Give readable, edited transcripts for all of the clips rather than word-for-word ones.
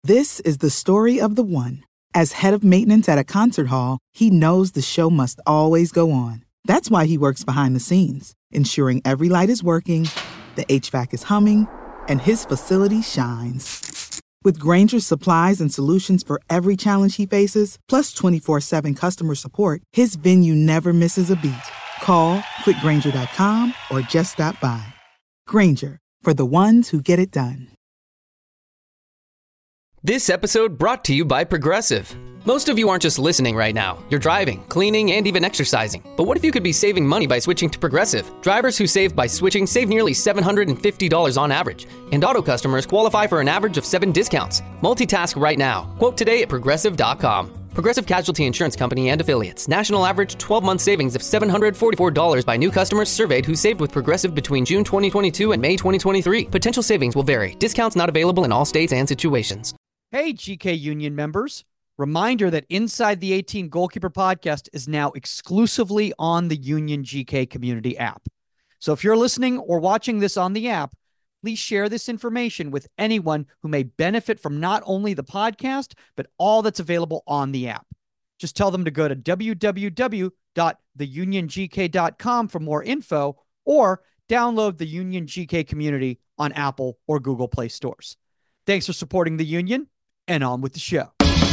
This is the story of the one. As head of maintenance at a concert hall, he knows the show must always go on. That's why he works behind the scenes, ensuring every light is working, the HVAC is humming, and his facility shines. With Grainger's supplies and solutions for every challenge he faces, plus 24/7 customer support, his venue never misses a beat. Call quickgrainger.com or just stop by. Grainger, for the ones who get it done. This episode brought to you by Progressive. Most of you aren't just listening right now. You're driving, cleaning, and even exercising. But what if you could be saving money by switching to Progressive? Drivers who save by switching save nearly $750 on average. And auto customers qualify for an average of 7 discounts. Multitask right now. Quote today at Progressive.com. Progressive Casualty Insurance Company and Affiliates. National average 12-month savings of $744 by new customers surveyed who saved with Progressive between June 2022 and May 2023. Potential savings will vary. Discounts not available in all states and situations. Hey, GK Union members. Reminder that Inside the 18 Goalkeeper podcast is now exclusively on the Union GK community app. So if you're listening or watching this on the app, please share this information with anyone who may benefit from not only the podcast, but all that's available on the app. Just tell them to go to www.theuniongk.com for more info or download the Union GK community on Apple or Google Play stores. Thanks for supporting the Union, and on with the show.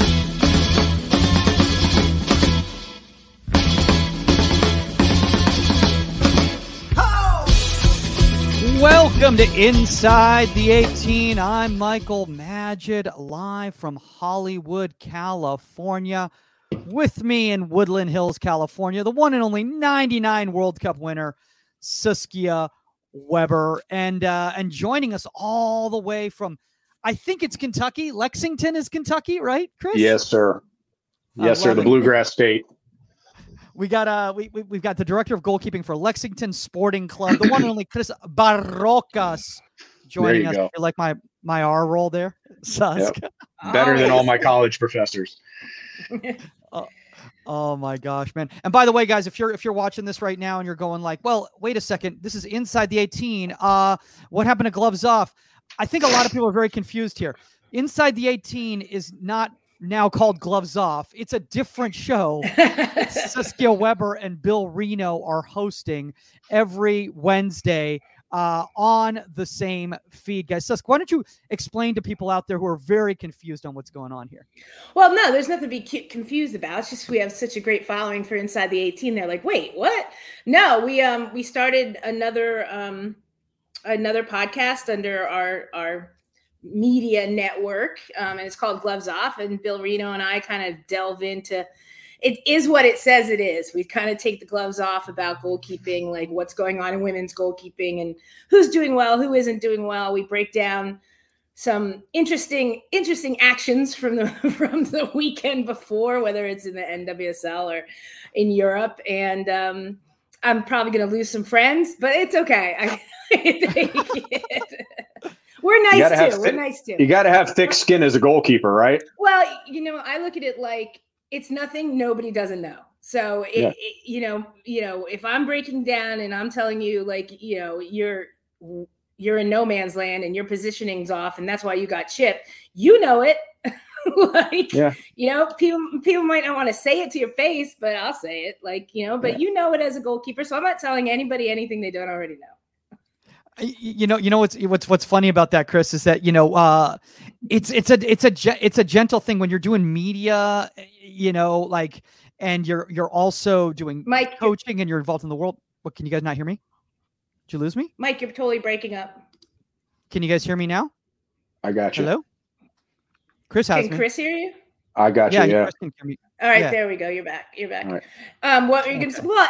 Welcome to Inside the 18. I'm Michael Magid, live from Hollywood, California. With me in Woodland Hills, California, the one and only 99 World Cup winner, Saskia Weber. And joining us all the way from, I think it's Kentucky. Lexington is Kentucky, right, Chris? Yes, sir. Yes, sir. The Bluegrass State. We got we've got the director of goalkeeping for Lexington Sporting Club, the one and only Chris Barrocas, joining us. You like my R roll there, Susk? Yep. Better than all my college professors. Oh my gosh, man! And by the way, guys, if you're watching this right now and you're going like, well, wait a second, this is Inside the 18. What happened to Gloves Off? I think a lot of people are very confused here. Inside the 18 is not now called Gloves Off. It's a different show. Saskia Weber and Bill Reno are hosting every Wednesday on the same feed, guys. Saskia, why don't you explain to people out there who are very confused on what's going on here? Well, no, there's nothing to be confused about. It's just we have such a great following for Inside the 18. They're like, wait, what? No, we started another podcast under our media network, and it's called Gloves Off, and Bill Reno and I kind of delve into it. Is what it says it is. We kind of take the gloves off about goalkeeping, like what's going on in women's goalkeeping and who's doing well, who isn't doing well. We break down some interesting actions from the weekend before, whether it's in the NWSL or in Europe, and I'm probably going to lose some friends, but it's okay. We're nice too. We're nice too. You got to have thick skin as a goalkeeper, right? Well, I look at it like it's nothing nobody doesn't know. So, if I'm breaking down and I'm telling you, like, you're in no man's land and your positioning's off, and that's why you got chipped. You know it. People might not want to say it to your face, but I'll say it. But you know it as a goalkeeper. So I'm not telling anybody anything they don't already know. What's funny about that, Chris, is that it's a gentle thing when you're doing media, and you're also doing Mike, coaching and you're involved in the world. What, can you guys not hear me? Did you lose me? Mike, you're totally breaking up. Can you guys hear me now? I got you. Hello? Chris has me. Can Chris hear you? I got you. Yeah. Chris can hear me. All right, yeah. There we go. You're back. Right. What are you going to say? Well,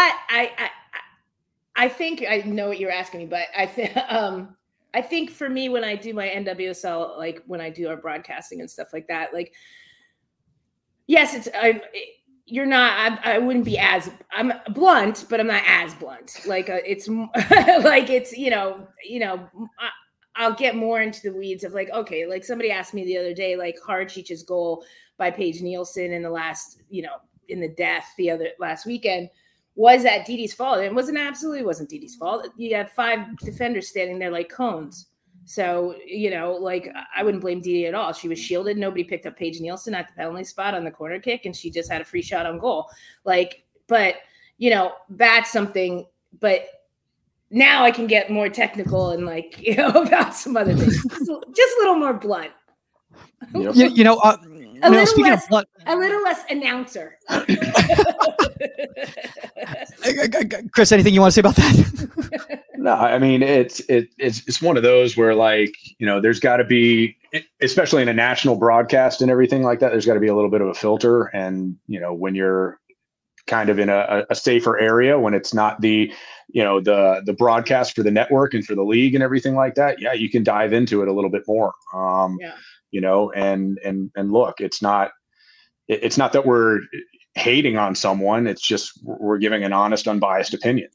I think I know what you're asking me, but I think for me, when I do my NWSL, like when I do our broadcasting and stuff like that, like, yes, I wouldn't be as, I'm blunt, but I'm not as blunt. Like it's like, it's, I'll get more into the weeds of like, okay, like somebody asked me the other day, like Harachich's goal by Paige Nielsen in the last, in the death last weekend. Was that Didi's fault? It wasn't Didi's fault. You had 5 defenders standing there like cones. So, like I wouldn't blame Didi at all. She was shielded. Nobody picked up Paige Nielsen at the penalty spot on the corner kick, and she just had a free shot on goal. That's something. But now I can get more technical and about some other things. Just a little more blunt. Yep. A little less announcer. Chris, anything you want to say about that? No, I mean, it's one of those where there's got to be, especially in a national broadcast and everything like that, there's got to be a little bit of a filter. And, when you're kind of in a safer area, when it's not the broadcast for the network and for the league and everything like that, yeah, you can dive into it a little bit more. And look, it's not that we're hating on someone. It's just we're giving an honest, unbiased opinion.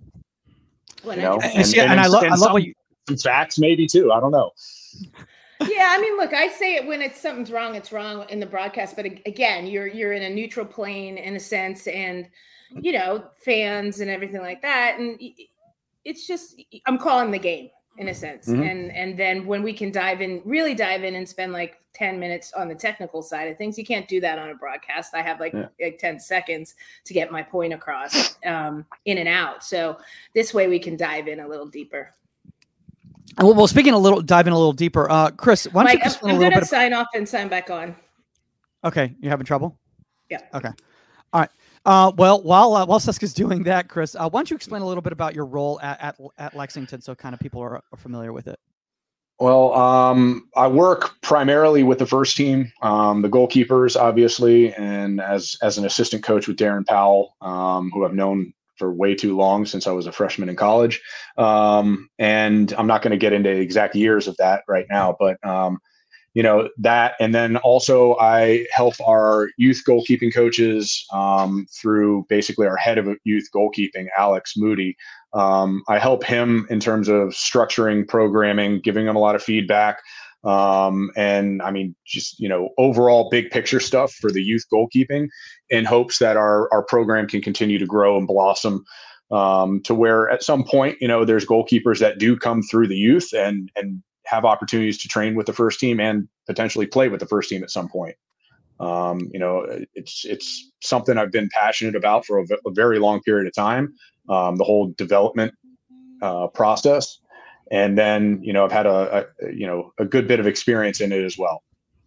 I love what you. Some facts, maybe too. I don't know. Yeah, I mean, look, I say it when something's wrong, it's wrong in the broadcast. But again, you're in a neutral plane in a sense, and fans and everything like that. And it's just I'm calling the game in a sense. Mm-hmm. And then when we can really dive in and spend 10 minutes on the technical side of things, you can't do that on a broadcast. I have 10 seconds to get my point across in and out. So this way we can dive in a little deeper. Well, dive in a little deeper. Chris, why don't you explain a little bit? Sign off and sign back on. Okay. You're having trouble? Yeah. Okay. All right. Well, while Seska's doing that, Chris, why don't you explain a little bit about your role at Lexington so kind of people are familiar with it? Well, I work primarily with the first team, the goalkeepers, obviously, and as an assistant coach with Darren Powell, who I've known for way too long since I was a freshman in college. And I'm not going to get into exact years of that right now, but that, and then also I help our youth goalkeeping coaches through basically our head of youth goalkeeping, Alex Moody. I help him in terms of structuring, programming, giving him a lot of feedback. And I mean, just, overall big picture stuff for the youth goalkeeping in hopes that our program can continue to grow and blossom to where at some point, there's goalkeepers that do come through the youth and have opportunities to train with the first team and potentially play with the first team at some point. It's something I've been passionate about for a very long period of time, the whole development process. And then, I've had a good bit of experience in it as well.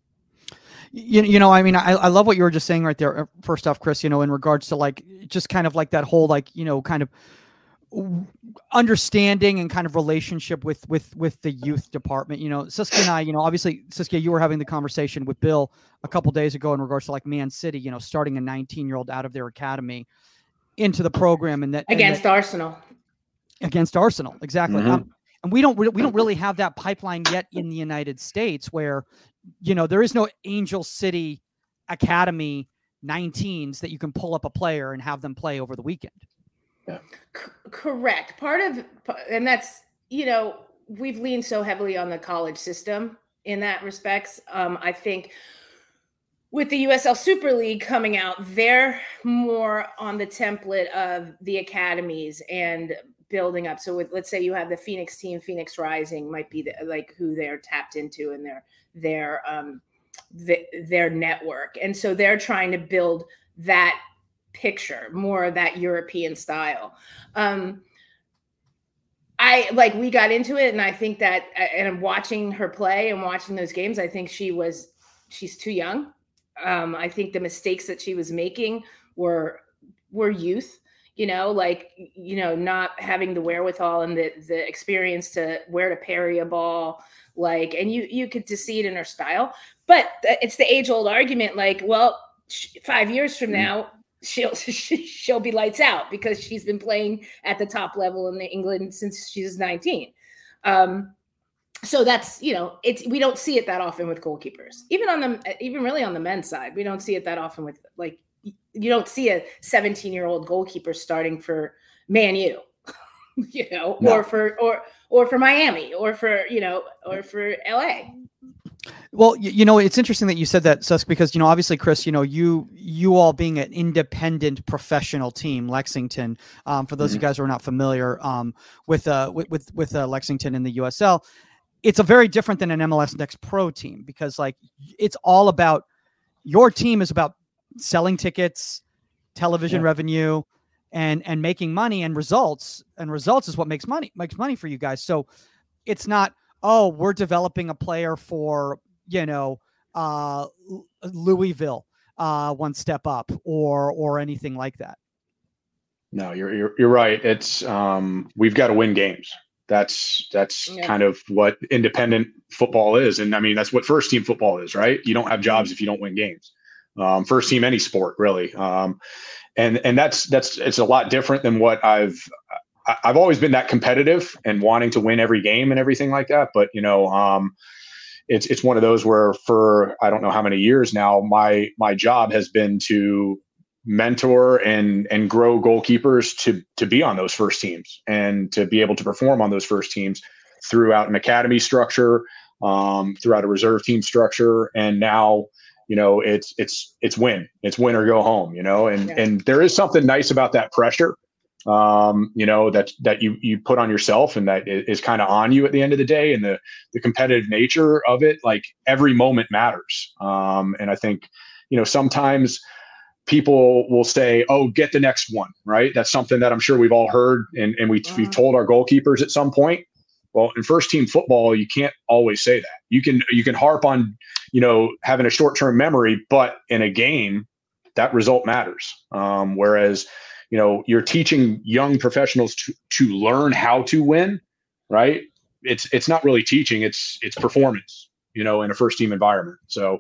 I mean, I love what you were just saying right there. First off, Chris, in regards to just kind of that whole, kind of understanding and kind of relationship with the youth department. Saskia and I, obviously, Saskia, you were having the conversation with Bill a couple of days ago in regards to Man City, starting a 19-year-old out of their academy into the program, and that against Arsenal. Exactly. Mm-hmm. And we don't really have that pipeline yet in the United States where, there is no Angel City Academy 19s that you can pull up a player and have them play over the weekend. Yeah. Correct. And that's, we've leaned so heavily on the college system in that respects. I think with the USL Super League coming out, they're more on the template of the academies and building up. So let's say you have the Phoenix team, Phoenix Rising might be who they're tapped into in their network. And so they're trying to build that picture, more of that European style. We got into it, and I think that, and I'm watching her play and watching those games, I think she's too young. I think the mistakes that she was making were youth, not having the wherewithal and the experience to where to parry a ball, and you could just see it in her style. But it's the age-old argument, 5 years from now, she'll be lights out because she's been playing at the top level in England since she was 19. So that's, we don't see it that often with goalkeepers, even really on the men's side. We don't see it that often with you don't see a 17-year-old goalkeeper starting for Man U, no. or for Miami or for LA. Well, it's interesting that you said that, Susk, because, obviously, Chris, you all being an independent professional team, Lexington, for those of you guys who are not familiar with Lexington in the USL, it's a very different than an MLS Next Pro team, because like it's all about, your team is about selling tickets, television revenue, and making money, and results is what makes money for you guys. So it's not, oh, we're developing a player for, Louisville, one step up or anything like that. No, you're right. It's we've got to win games. That's kind of what independent football is. And I mean, that's what first team football is, right? You don't have jobs if you don't win games. First team, any sport really. And that's it's a lot different than what I've always been that competitive and wanting to win every game and everything like that. But, it's one of those where for, I don't know how many years now, my job has been to mentor and grow goalkeepers to be on those first teams and to be able to perform on those first teams throughout an academy structure, throughout a reserve team structure. And now, it's win or go home, and there is something nice about that pressure, that you put on yourself and that is kind of on you at the end of the day, and the competitive nature of it, like every moment matters. And I think, sometimes people will say, oh, get the next one, right? That's something that I'm sure we've all heard. And we've told our goalkeepers at some point. Well, in first team football, you can't always say that. You can harp on, having a short-term memory, but in a game, that result matters. Whereas, you're teaching young professionals to learn how to win, right? It's not really teaching, it's performance, in a first team environment. So,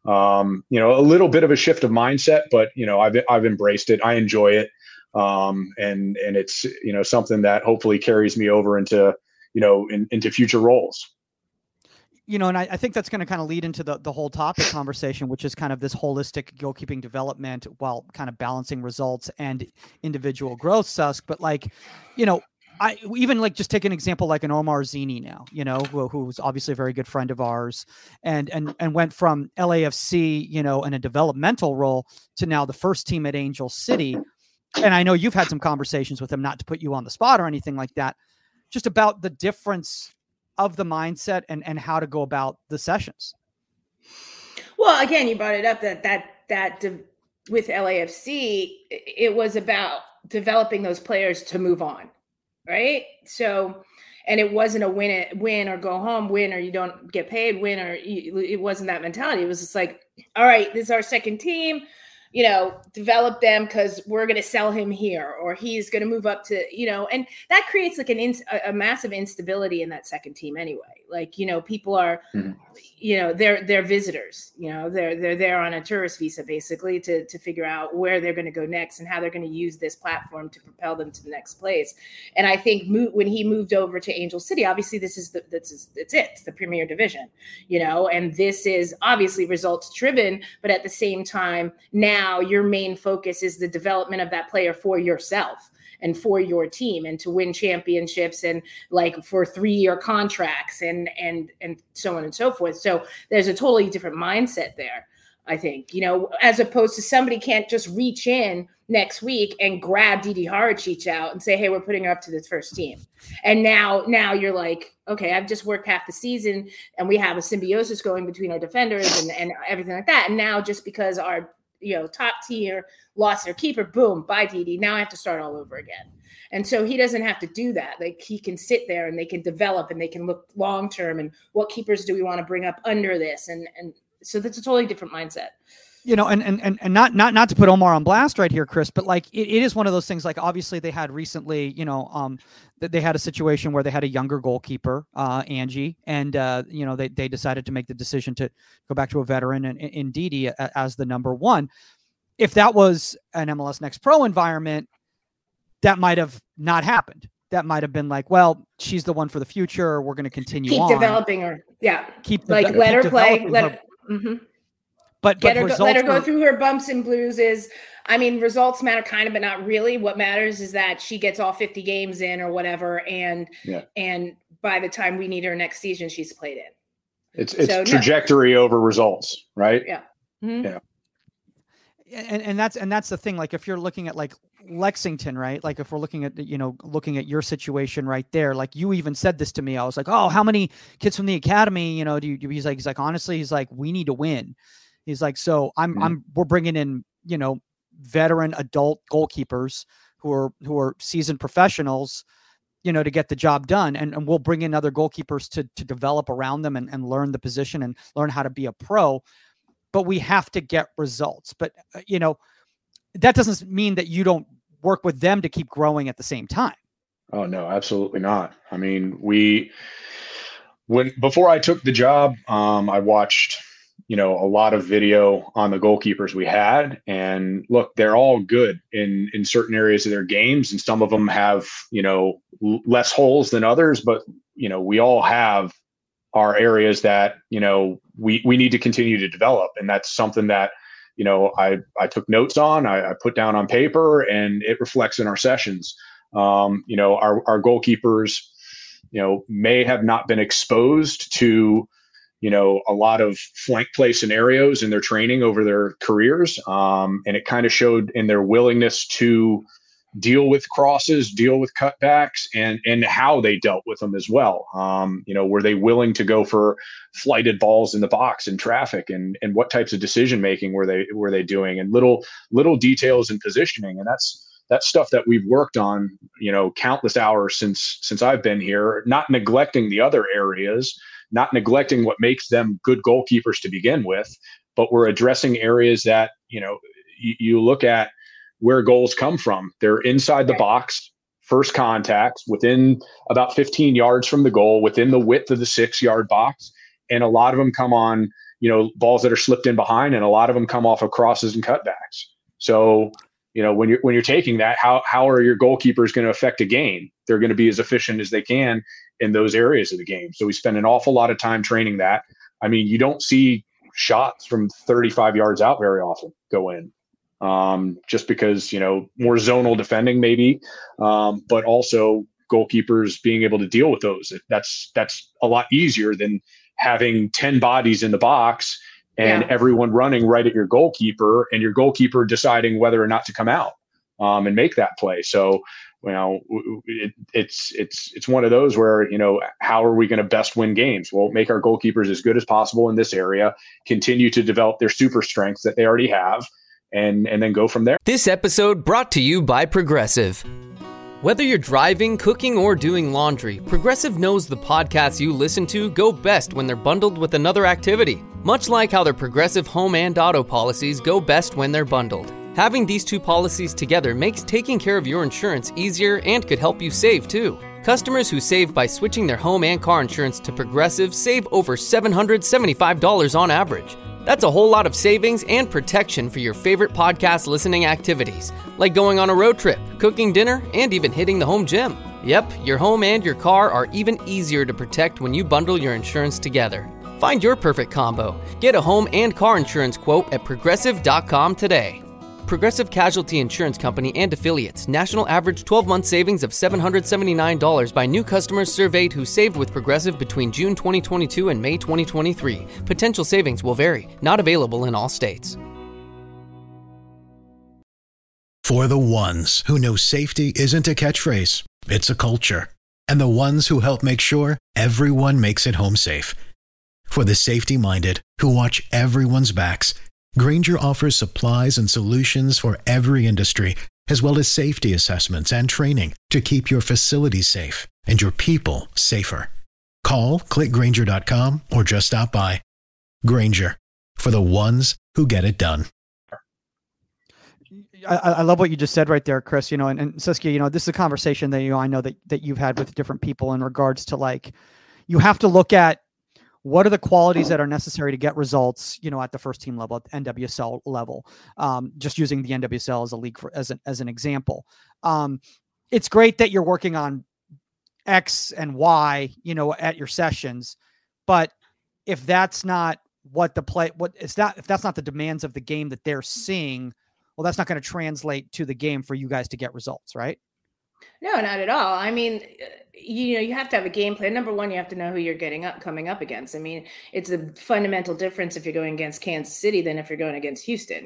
a little bit of a shift of mindset, but, I've embraced it. I enjoy it. And it's, something that hopefully carries me over into, into future roles. And I think that's going to kind of lead into the whole topic conversation, which is kind of this holistic goalkeeping development while kind of balancing results and individual growth, Susk. But like, I even like just take an example like an Omar Zini now, who's obviously a very good friend of ours and went from LAFC, in a developmental role to now the first team at Angel City. And I know you've had some conversations with him, not to put you on the spot or anything like that, just about the difference of the mindset and how to go about the sessions. Well, again, you brought it up that with LAFC, it was about developing those players to move on, right? So, and it wasn't a win or go home, win or you don't get paid, win or it wasn't that mentality. It was just like, all right, this is our second team. Develop them because we're going to sell him here, or he's going to move up to, and that creates like a massive instability in that second team anyway. Like, people are, they're visitors, they're there on a tourist visa basically to figure out where they're going to go next and how they're going to use this platform to propel them to the next place. And I think when he moved over to Angel City, obviously it's the Premier Division, and this is obviously results driven, but at the same time, now your main focus is the development of that player for yourself and for your team and to win championships and like for 3-year contracts and so on and so forth. So there's a totally different mindset there, I think, as opposed to somebody can't just reach in next week and grab Didi Haracic out and say, hey, we're putting her up to this first team. And now you're like, okay, I've just worked half the season and we have a symbiosis going between our defenders and everything like that. And now just because our top tier lost their keeper, boom, bye Didi. Now I have to start all over again. And so he doesn't have to do that. Like he can sit there and they can develop and they can look long-term and what keepers do we want to bring up under this? And so that's a totally different mindset. And not to put Omar on blast right here, Chris, but like it is one of those things. Like obviously they had recently, that they had a situation where they had a younger goalkeeper, Angie, and they decided to make the decision to go back to a veteran and in Didi as the number one. If that was an MLS Next Pro environment, that might have not happened. That might have been like, well, she's the one for the future. We're going to continue keep on. developing her. Yeah, let her play. But let her go through her bumps and bruises. I mean, results matter kind of, but not really. What matters is that she gets all 50 games in or whatever. And by the time we need her next season, she's played in. It's so, trajectory over results, right? Yeah. Mm-hmm. Yeah. and that's the thing. Like if you're looking at like Lexington, right? Like if we're looking at, looking at your situation right there, like you even said this to me. I was like, oh, how many kids from the academy, do you, he's like, honestly, he's like, we need to win. He's like, so we're bringing in, veteran adult goalkeepers who are seasoned professionals, to get the job done. And we'll bring in other goalkeepers to develop around them and learn the position and learn how to be a pro. But we have to get results. But, that doesn't mean that you don't work with them to keep growing at the same time. Oh, no, absolutely not. I mean, before I took the job, I watched, a lot of video on the goalkeepers we had, and look, they're all good in certain areas of their games. And some of them have, less holes than others, but, we all have our areas that, we need to continue to develop. And that's something that, I took notes on, I put down on paper, and it reflects in our sessions. Our goalkeepers, may have not been exposed to, a lot of flank play scenarios in their training over their careers. And it kind of showed in their willingness to deal with crosses, deal with cutbacks, and how they dealt with them as well. Were they willing to go for flighted balls in the box in traffic, and what types of decision making were they doing, and little details in positioning. And that's stuff that we've worked on, countless hours since I've been here, not neglecting the other areas, not neglecting what makes them good goalkeepers to begin with, but we're addressing areas that, you look at where goals come from. They're inside the box, first contacts, within about 15 yards from the goal, within the width of the 6-yard box. And a lot of them come on, balls that are slipped in behind, and a lot of them come off of crosses and cutbacks. So, when you're taking that, how are your goalkeepers going to affect a game? They're going to be as efficient as they can in those areas of the game. So we spend an awful lot of time training that. I mean, you don't see shots from 35 yards out very often go in. Just because, more zonal defending maybe, but also goalkeepers being able to deal with those. That's a lot easier than having 10 bodies in the box and everyone running right at your goalkeeper, and your goalkeeper deciding whether or not to come out, and make that play. So, it's one of those where, how are we going to best win games? Well, make our goalkeepers as good as possible in this area, continue to develop their super strengths that they already have, and then go from there. This episode brought to you by Progressive. Whether you're driving, cooking, or doing laundry, Progressive knows the podcasts you listen to go best when they're bundled with another activity. Much like how their Progressive home and auto policies go best when they're bundled. Having these two policies together makes taking care of your insurance easier and could help you save too. Customers who save by switching their home and car insurance to Progressive save over $775 on average. That's a whole lot of savings and protection for your favorite podcast listening activities, like going on a road trip, cooking dinner, and even hitting the home gym. Yep, your home and your car are even easier to protect when you bundle your insurance together. Find your perfect combo. Get a home and car insurance quote at Progressive.com today. Progressive Casualty Insurance Company and Affiliates. National average 12-month savings of $779 by new customers surveyed who saved with Progressive between June 2022 and May 2023. Potential savings will vary. Not available in all states. For the ones who know safety isn't a catchphrase, it's a culture. And the ones who help make sure everyone makes it home safe. For the safety-minded who watch everyone's backs, Grainger offers supplies and solutions for every industry, as well as safety assessments and training to keep your facilities safe and your people safer. Call, click Grainger.com, or just stop by. Grainger, for the ones who get it done. I love what you just said right there, Chris, and Saskia, this is a conversation that, I know that you've had with different people in regards to, like, you have to look at what are the qualities that are necessary to get results, at the first team level, at the NWSL level, just using the NWSL as a league as an example. It's great that you're working on X and Y, at your sessions, but if that's not what if that's not the demands of the game that they're seeing, well, that's not going to translate to the game for you guys to get results, right? No, not at all. I mean, you have to have a game plan. Number one, you have to know who you're coming up against. I mean, it's a fundamental difference if you're going against Kansas City than if you're going against Houston.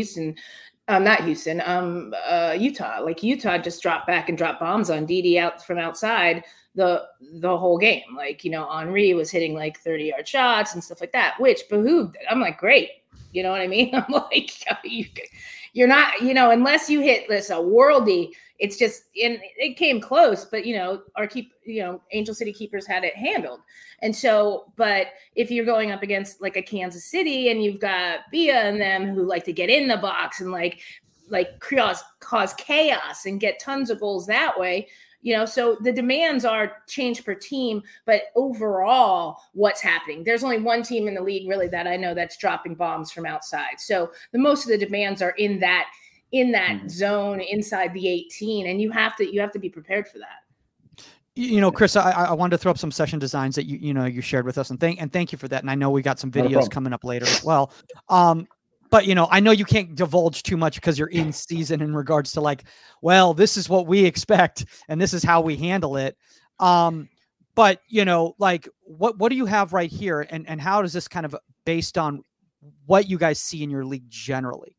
Not Houston, Utah. Like Utah just dropped back and dropped bombs on Dede out from outside the whole game. Like, Henry was hitting like 30-yard shots and stuff like that, which behooved it. I'm like, great. You know what I mean? I'm like, you're not, unless you hit this a worldie. It's just, and it came close, but Angel City Keepers had it handled. And so, but if you're going up against like a Kansas City and you've got Bia and them who like to get in the box and like cause chaos and get tons of goals that way, so the demands are change per team, but overall what's happening? There's only one team in the league really that I know that's dropping bombs from outside. So the most of the demands are in that zone inside the 18, and you have to be prepared for that. Chris, I wanted to throw up some session designs that you shared with us, and thank you for that. And I know we got some videos coming up later as well. But I know you can't divulge too much because you're in season in regards to like, well, this is what we expect and this is how we handle it. But like what do you have right here, and how does this kind of based on what you guys see in your league generally?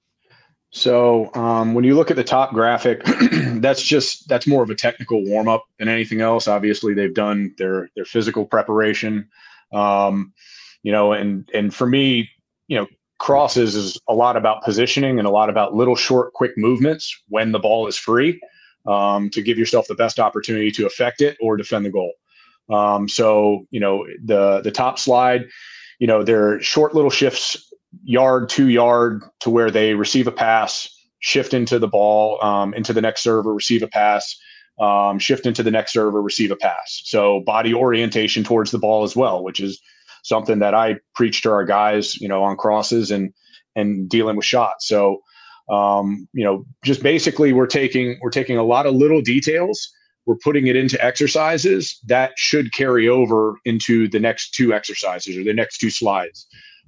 So when you look at the top graphic, that's more of a technical warm up than anything else. Obviously, they've done their physical preparation, and for me, crosses is a lot about positioning and a lot about little short, quick movements when the ball is free, to give yourself the best opportunity to affect it or defend the goal. So the top slide, they're short little shifts. Yard, 2 yard to where they receive a pass, shift into the ball, into the next server, receive a pass, shift into the next server, receive a pass. So body orientation towards the ball as well, which is something that I preach to our guys, on crosses and dealing with shots. So, just basically we're taking a lot of little details, we're putting it into exercises that should carry over into the next two exercises or the next two slides.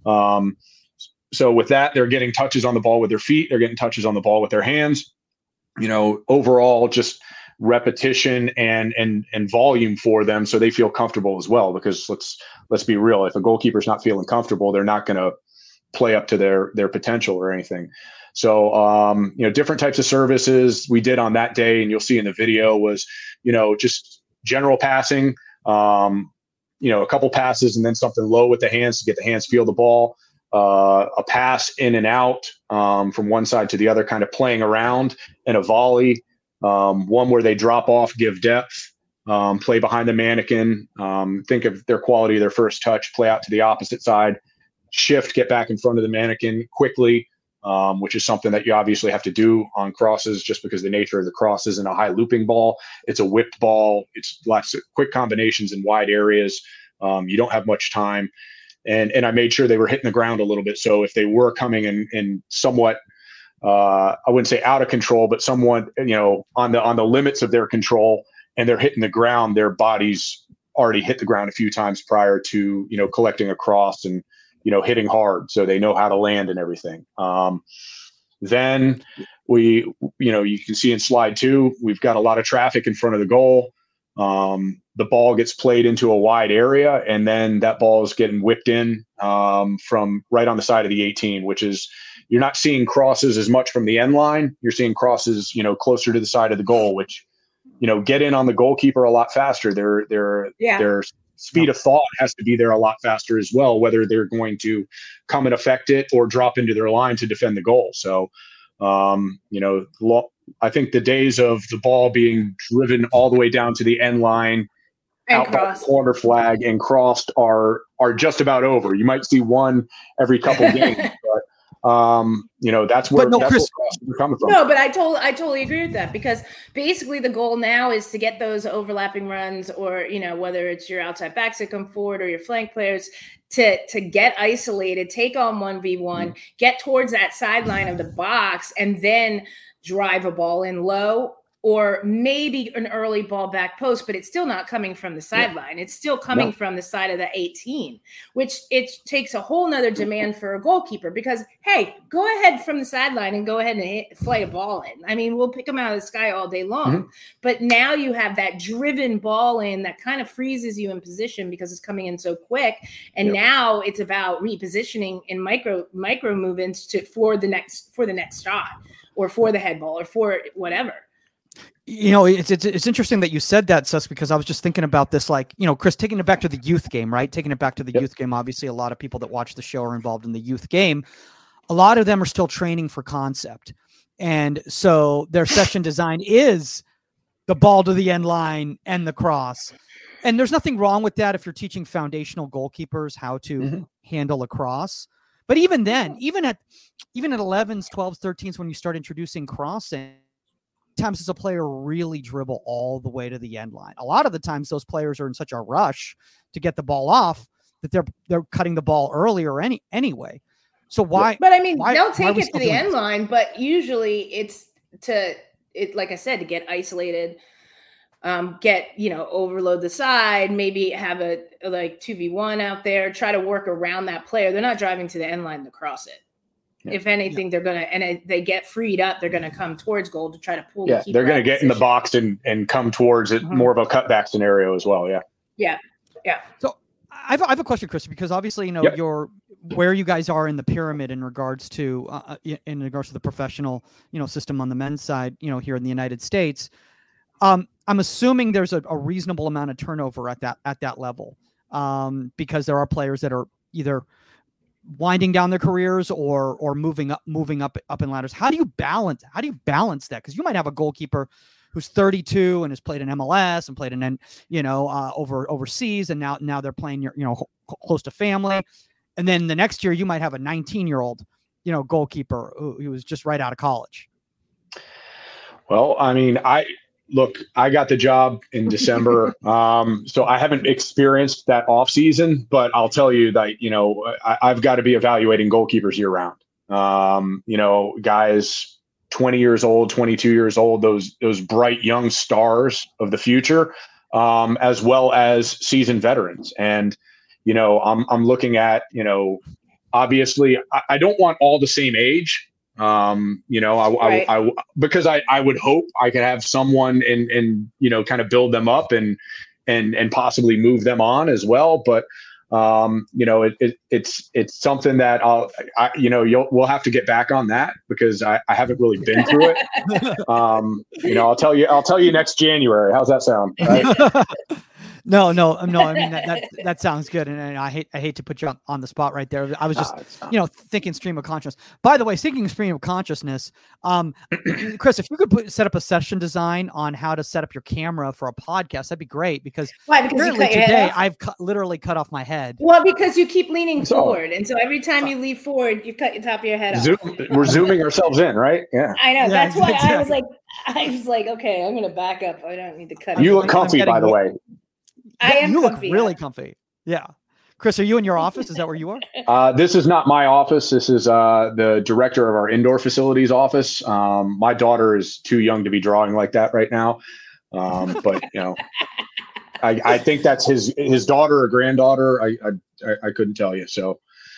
So with that, they're getting touches on the ball with their feet. They're getting touches on the ball with their hands. Overall, just repetition and volume for them, so they feel comfortable as well. Because let's be real, if a goalkeeper's not feeling comfortable, they're not going to play up to their potential or anything. So different types of services we did on that day, and you'll see in the video was just general passing, a couple passes and then something low with the hands to get the hands feel the ball. A pass in and out from one side to the other, kind of playing around, and a volley, one where they drop off, give depth, play behind the mannequin, think of their quality of their first touch, play out to the opposite side, shift, get back in front of the mannequin quickly, which is something that you obviously have to do on crosses just because the nature of the cross isn't a high looping ball. It's a whipped ball. It's lots of quick combinations in wide areas. You don't have much time. And I made sure they were hitting the ground a little bit. So if they were coming in somewhat, I wouldn't say out of control, but somewhat, on the limits of their control, and they're hitting the ground, their bodies already hit the ground a few times prior to, collecting a cross and, hitting hard. So they know how to land and everything. Then you can see in slide 2, we've got a lot of traffic in front of the goal. The ball gets played into a wide area, and then that ball is getting whipped in from right on the side of the 18, which is, you're not seeing crosses as much from the end line. You're seeing crosses, closer to the side of the goal, which, get in on the goalkeeper a lot faster. Their speed of thought has to be there a lot faster as well, whether they're going to come and affect it or drop into their line to defend the goal. So, I think the days of the ball being driven all the way down to the end line, out by the corner flag and crossed are just about over. You might see one every couple games, but that's where crosses are coming from. No, but I totally agree with that, because basically the goal now is to get those overlapping runs, or whether it's your outside backs that come forward or your flank players to get isolated, take on 1v1, get towards that sideline of the box, and then drive a ball in low or maybe an early ball back post, but it's still not coming from the sideline. It's still coming from the side of the 18, which it takes a whole nother demand for a goalkeeper because, hey, go ahead from the sideline and go ahead and fly a ball in. I mean, we'll pick them out of the sky all day long, but now you have that driven ball in that kind of freezes you in position because it's coming in so quick. And now it's about repositioning in micro movements for the next shot or for the head ball or for whatever. You know, it's interesting that you said that, Sus, because I was just thinking about this, like, you know, Chris, taking it back to the youth game, right? Taking it back to the youth game. Obviously, a lot of people that watch the show are involved in the youth game. A lot of them are still training for concept. And so their session design is the ball to the end line and the cross. And there's nothing wrong with that if you're teaching foundational goalkeepers how to handle a cross. But even then, even at 11s, 12s, 13s, when you start introducing crossing, times does a player really dribble all the way to the end line? A lot of the times those players are in such a rush to get the ball off that they're cutting the ball earlier anyway. So why? But I mean, they'll take it to the end line, but usually it's like I said, to get isolated, overload the side, maybe have a 2v1 out there, try to work around that player. They're not driving to the end line to cross it. If anything, they're going to, and they get freed up, they're going to come towards goal to try to pull. Yeah, they're going to get in the box and come towards it, more of a cutback scenario as well. Yeah. So I have a question, Chris, because obviously, you know, you're where you guys are in the pyramid in regards to the professional, you know, system on the men's side, you know, here in the United States. I'm assuming there's a reasonable amount of turnover at that level, because there are players that are either winding down their careers or moving up in ladders. How do you balance that? Because you might have a goalkeeper who's 32 and has played in MLS and played in, overseas, and now they're playing, close to family. And then the next year you might have a 19-year-old, goalkeeper who was just right out of college. Well, I mean, I got the job in December. So I haven't experienced that off season, but I'll tell you that, I've got to be evaluating goalkeepers year round. Guys 20 years old, 22 years old, those bright young stars of the future, as well as seasoned veterans. And, I'm looking at, obviously I don't want all the same age. Because I would hope I could have someone and kind of build them up and possibly move them on as well. But, it's something that we'll have to get back on that because I haven't really been through it. I'll tell you next January. How's that sound? Right? No. I mean, that sounds good. And I hate to put you on the spot right there. I was just, thinking stream of consciousness. By the way, speaking of stream of consciousness, Chris, if you could set up a session design on how to set up your camera for a podcast, that'd be great. Because apparently today I've literally cut off my head. Well, because you keep leaning forward. And so every time you lean forward, you cut your top of your head off. We're zooming ourselves in, right? Yeah. I know. That's why I was like, okay, I'm going to back up. I don't need to cut. You look comfy, by the way. You look really comfy. Yeah. Chris, are you in your office? Is that where you are? This is not my office. This is the director of our indoor facilities office. My daughter is too young to be drawing like that right now. But I think that's his daughter or granddaughter. I couldn't tell you. So,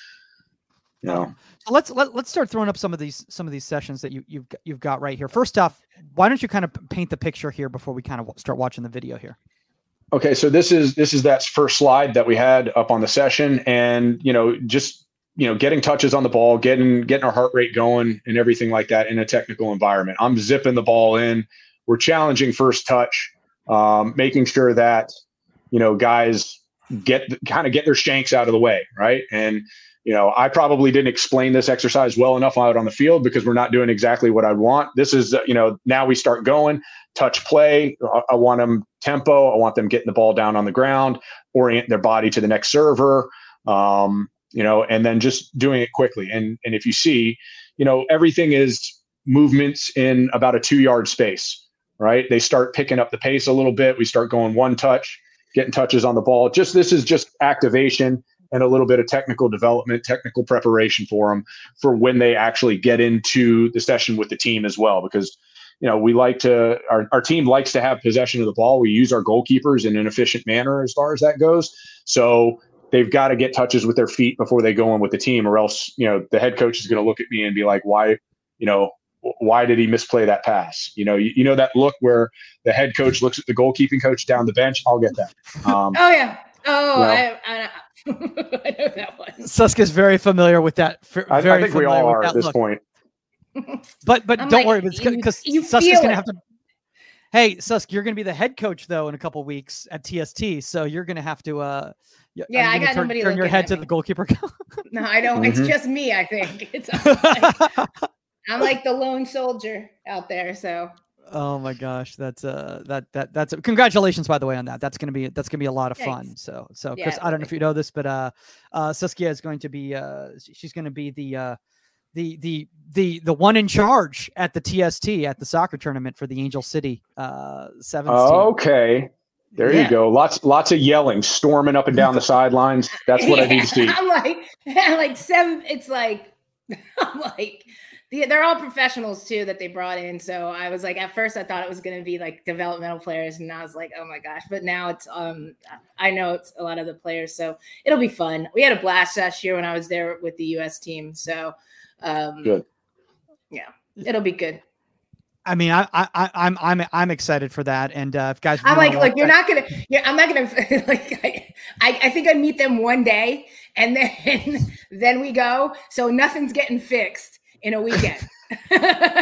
So let's start throwing up some of these sessions that you've got right here. First off, why don't you kind of paint the picture here before we kind of start watching the video here? Okay, so this is that first slide that we had up on the session, and getting touches on the ball, getting our heart rate going, and everything like that in a technical environment. I'm zipping the ball in. We're challenging first touch, making sure that guys get their shanks out of the way, right? And I probably didn't explain this exercise well enough out on the field because we're not doing exactly what I want. This is now we start going. Touch play. I want them tempo. I want them getting the ball down on the ground, orient their body to the next server, and then just doing it quickly. And if you see, everything is movements in about a 2-yard space, right? They start picking up the pace a little bit. We start going one touch, getting touches on the ball. This is just activation and a little bit of technical development, technical preparation for them for when they actually get into the session with the team as well. Because we like to, our team likes to have possession of the ball. We use our goalkeepers in an efficient manner as far as that goes. So they've got to get touches with their feet before they go in with the team, or else, the head coach is going to look at me and be like, why did he misplay that pass? That look where the head coach looks at the goalkeeping coach down the bench. I'll get that. Oh yeah. Oh, I know that one. Suska's very familiar with that. I think we all are at this point. But don't worry, because Suska's going to have to. Hey, Susk, you're going to be the head coach though in a couple weeks at TST, so you're going to have to. I got nobody. Turn your head to the goalkeeper. No, I don't. Mm-hmm. It's just me. I think I'm like the lone soldier out there. So. Oh my gosh, that's congratulations, by the way, on that. That's gonna be a lot of fun. Thanks. So Chris, I don't know if you know this, but Saskia is going to be she's going to be the one in charge at the TST at the soccer tournament for the Angel City Sevens team. Okay. There you go. Lots of yelling, storming up and down the sidelines. That's what I need to see. I'm like seven. It's like I'm like. They're all professionals too that they brought in. So I was like, at first I thought it was going to be like developmental players, and I was like, oh my gosh. But now it's I know it's a lot of the players, so it'll be fun. We had a blast last year when I was there with the U.S. team. So good. Yeah, it'll be good. I mean, I'm excited for that. And if guys, I'm like, look, I'm not gonna like. I think I meet them one day, and then we go. So nothing's getting fixed in a weekend. So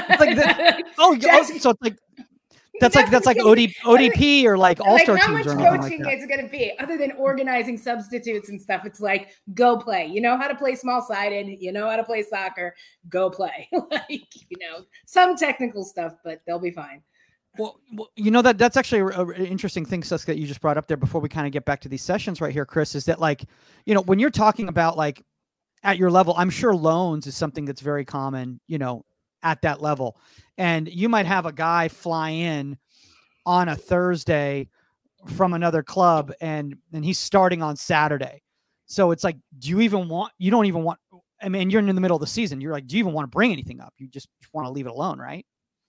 it's like that's like ODP or like all-star teams. How much coaching is it going to be other than organizing substitutes and stuff? It's like, go play. You know how to play small-sided. You know how to play soccer. Go play. Some technical stuff, but they'll be fine. Well, that's actually an interesting thing, Suska, that you just brought up there before we kind of get back to these sessions right here, Chris, is that when you're talking about like at your level, I'm sure loans is something that's very common, at that level. And you might have a guy fly in on a Thursday from another club and he's starting on Saturday. So it's like, you don't even want, I mean, you're in the middle of the season. You're like, do you even want to bring anything up? You just want to leave it alone, right?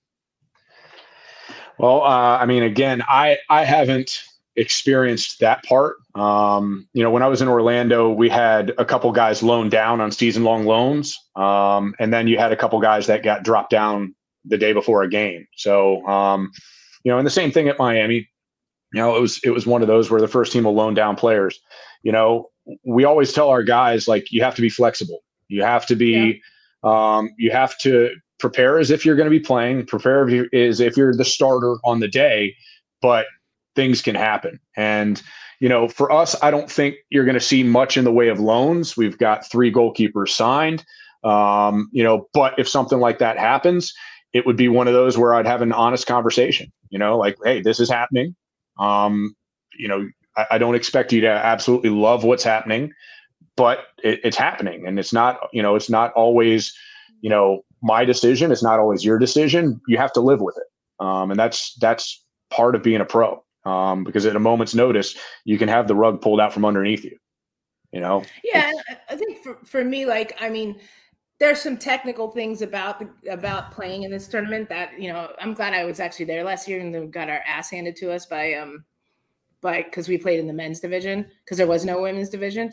Well, I mean, again, I haven't experienced that part. When I was in Orlando, we had a couple guys loaned down on season-long loans. And then you had a couple guys that got dropped down the day before a game. So, and the same thing at Miami, it was one of those where the first team will loan down players. We always tell our guys, like, you have to be flexible. You have to be, you have to prepare as if you're going to be playing, prepare as if you're the starter on the day, but things can happen. And, for us, I don't think you're going to see much in the way of loans. We've got 3 goalkeepers signed, but if something like that happens, it would be one of those where I'd have an honest conversation, like, hey, this is happening. I don't expect you to absolutely love what's happening, but it's happening. And it's not, it's not always, my decision. It's not always your decision. You have to live with it. And that's part of being a pro. Because at a moment's notice, you can have the rug pulled out from underneath you, Yeah. I think for me, like, I mean, there's some technical things about playing in this tournament that, I'm glad I was actually there last year and then got our ass handed to us because we played in the men's division because there was no women's division.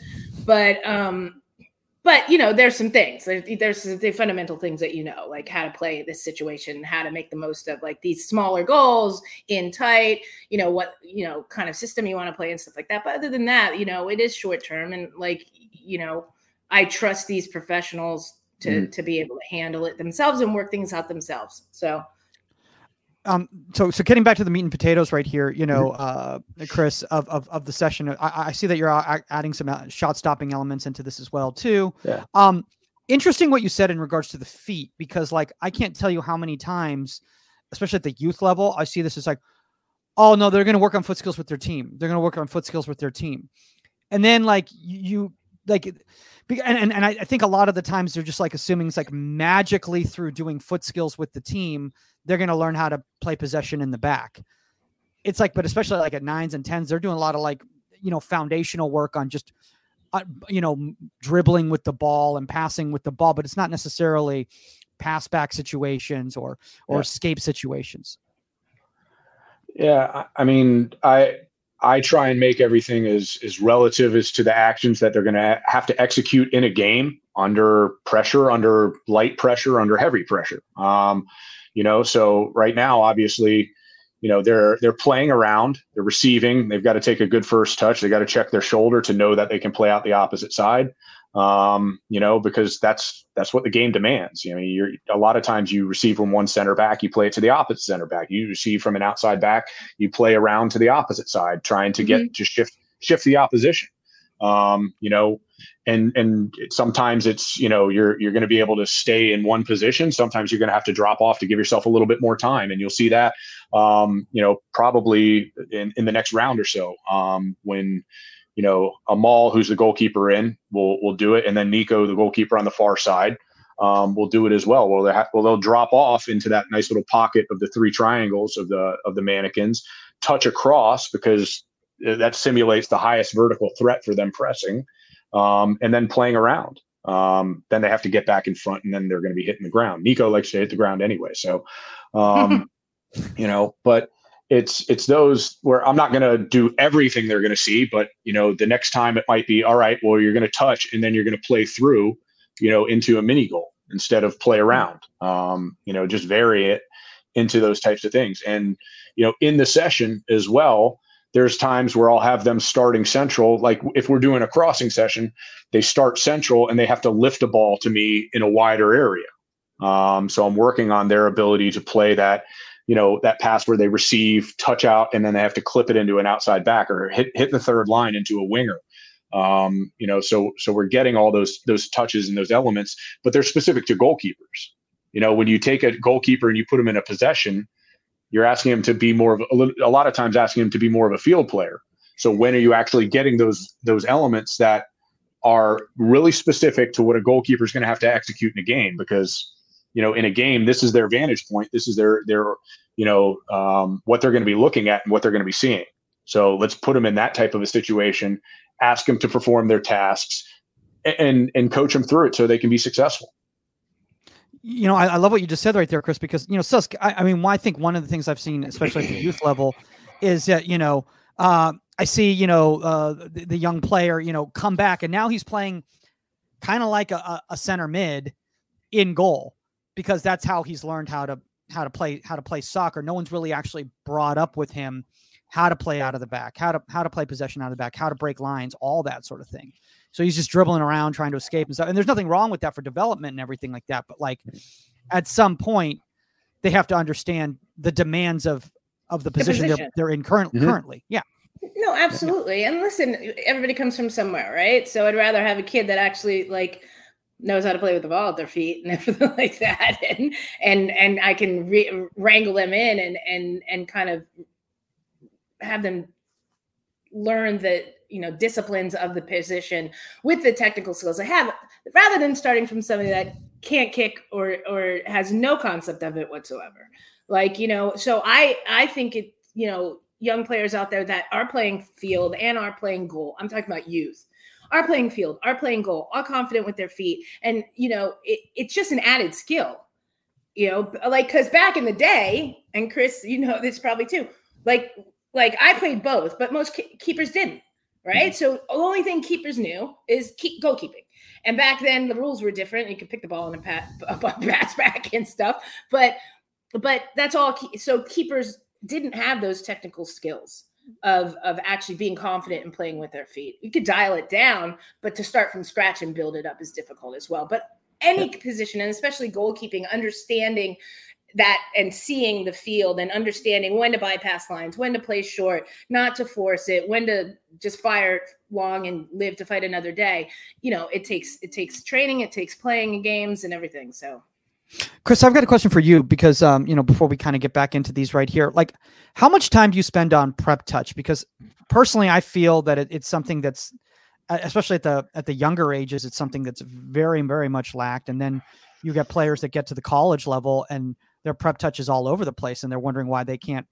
But, there's some things. There's the fundamental things that like how to play this situation, how to make the most of like these smaller goals in tight, what kind of system you want to play and stuff like that. But other than that, it is short term, and like I trust these professionals to be able to handle it themselves and work things out themselves. So. So getting back to the meat and potatoes right here, Chris, of the session, I see that you're adding some shot stopping elements into this as well too. Yeah. Interesting what you said in regards to the feet, because like, I can't tell you how many times, especially at the youth level, I see this as like, oh no, they're going to work on foot skills with their team. They're going to work on foot skills with their team. And then like you like, and I think a lot of the times they're just like assuming it's like magically through doing foot skills with the team, they're going to learn how to play possession in the back. It's like, but especially like at 9s and 10s, they're doing a lot of like, foundational work on just, dribbling with the ball and passing with the ball, but it's not necessarily pass back situations or escape situations? Yeah, I mean, I try and make everything as relative as to the actions that they're going to have to execute in a game under pressure, under light pressure, under heavy pressure. So right now, obviously, they're playing around, they're receiving, they've got to take a good first touch. They got to check their shoulder to know that they can play out the opposite side. Because that's what the game demands. A lot of times you receive from one center back, you play it to the opposite center back. You receive from an outside back, you play around to the opposite side, trying to get to shift the opposition. And sometimes it's, you're going to be able to stay in one position. Sometimes you're going to have to drop off to give yourself a little bit more time. And you'll see that, probably in the next round or so, when, Amal, who's the goalkeeper will do it. And then Nico, the goalkeeper on the far side, will do it as well. They'll drop off into that nice little pocket of the three triangles of the mannequins, touch across because that simulates the highest vertical threat for them pressing, and then playing around. Then they have to get back in front, and then they're going to be hitting the ground. Nico likes to hit the ground anyway. So, but it's those where I'm not going to do everything they're going to see, but, the next time it might be, all right, well, you're going to touch and then you're going to play through, into a mini goal instead of play around, just vary it into those types of things. And, in the session as well, there's times where I'll have them starting central. Like if we're doing a crossing session, they start central and they have to lift a ball to me in a wider area. So I'm working on their ability to play that, that pass where they receive, touch out, and then they have to clip it into an outside back or hit the third line into a winger. So we're getting all those touches and those elements, but they're specific to goalkeepers. When you take a goalkeeper and you put him in a possession, you're asking him to be more of a lot of times asking him to be more of a field player. So when are you actually getting those elements that are really specific to what a goalkeeper is going to have to execute in a game? Because, in a game, this is their vantage point. This is their what they're going to be looking at and what they're going to be seeing. So let's put them in that type of a situation, ask them to perform their tasks and coach them through it so they can be successful. I love what you just said right there, Chris, because, Susk, I think one of the things I've seen, especially at the youth level, is that, I see, the young player, come back and now he's playing kind of like a center mid in goal, because that's how he's learned how to play soccer. No one's really actually brought up with him how to play out of the back, how to play possession out of the back, how to break lines, all that sort of thing. So he's just dribbling around trying to escape and stuff. And there's nothing wrong with that for development and everything like that. But like at some point, they have to understand the demands of the position they're in currently. Yeah. No, absolutely. And listen, everybody comes from somewhere, right? So I'd rather have a kid that actually knows how to play with the ball at their feet and everything like that. And I can wrangle them in and kind of have them learn the disciplines of the position with the technical skills I have, rather than starting from somebody that can't kick or has no concept of it whatsoever. So I think it, young players out there that are playing field and are playing goal. I'm talking about youth. Are playing field, are playing goal, are confident with their feet. And, it's just an added skill, because back in the day, and Chris, this probably too, like I played both, but most keepers didn't, right? So the only thing keepers knew is goalkeeping. And back then the rules were different. You could pick the ball and pass back and stuff, but that's all. So keepers didn't have those technical skills of actually being confident and playing with their feet. You could dial it down, but to start from scratch and build it up is difficult as well. But any position, and especially goalkeeping, understanding that and seeing the field and understanding when to bypass lines, when to play short, not to force it, when to just fire long and live to fight another day. It takes training, it takes playing games and everything. So Chris, I've got a question for you because, before we kind of get back into these right here, like how much time do you spend on prep touch? Because personally, I feel that it's something that's, especially at the younger ages, it's something that's very, very much lacked. And then you get players that get to the college level and their prep touch is all over the place. And they're wondering why they can't,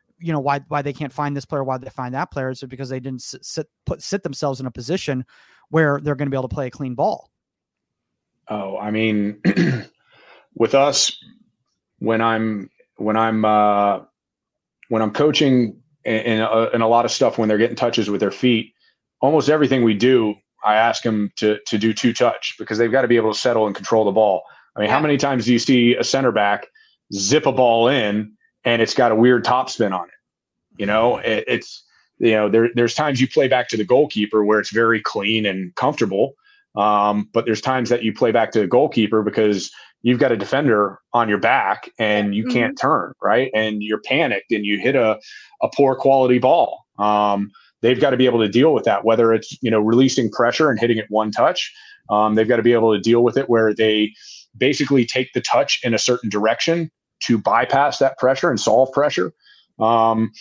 why they can't find this player, why they find that player. Is it because they didn't sit themselves in a position where they're going to be able to play a clean ball? Oh, I mean, with us, when I'm coaching in a lot of stuff, when they're getting touches with their feet, almost everything we do, I ask them to do 2-touch, because they've got to be able to settle and control the ball. I mean, how many times do you see a center back zip a ball in and it's got a weird topspin on it? There's times you play back to the goalkeeper where it's very clean and comfortable. But there's times that you play back to the goalkeeper because you've got a defender on your back and you can't turn, right? And you're panicked and you hit a poor quality ball. They've got to be able to deal with that, whether it's, releasing pressure and hitting it 1 touch. They've got to be able to deal with it where they basically take the touch in a certain direction to bypass that pressure and solve pressure. And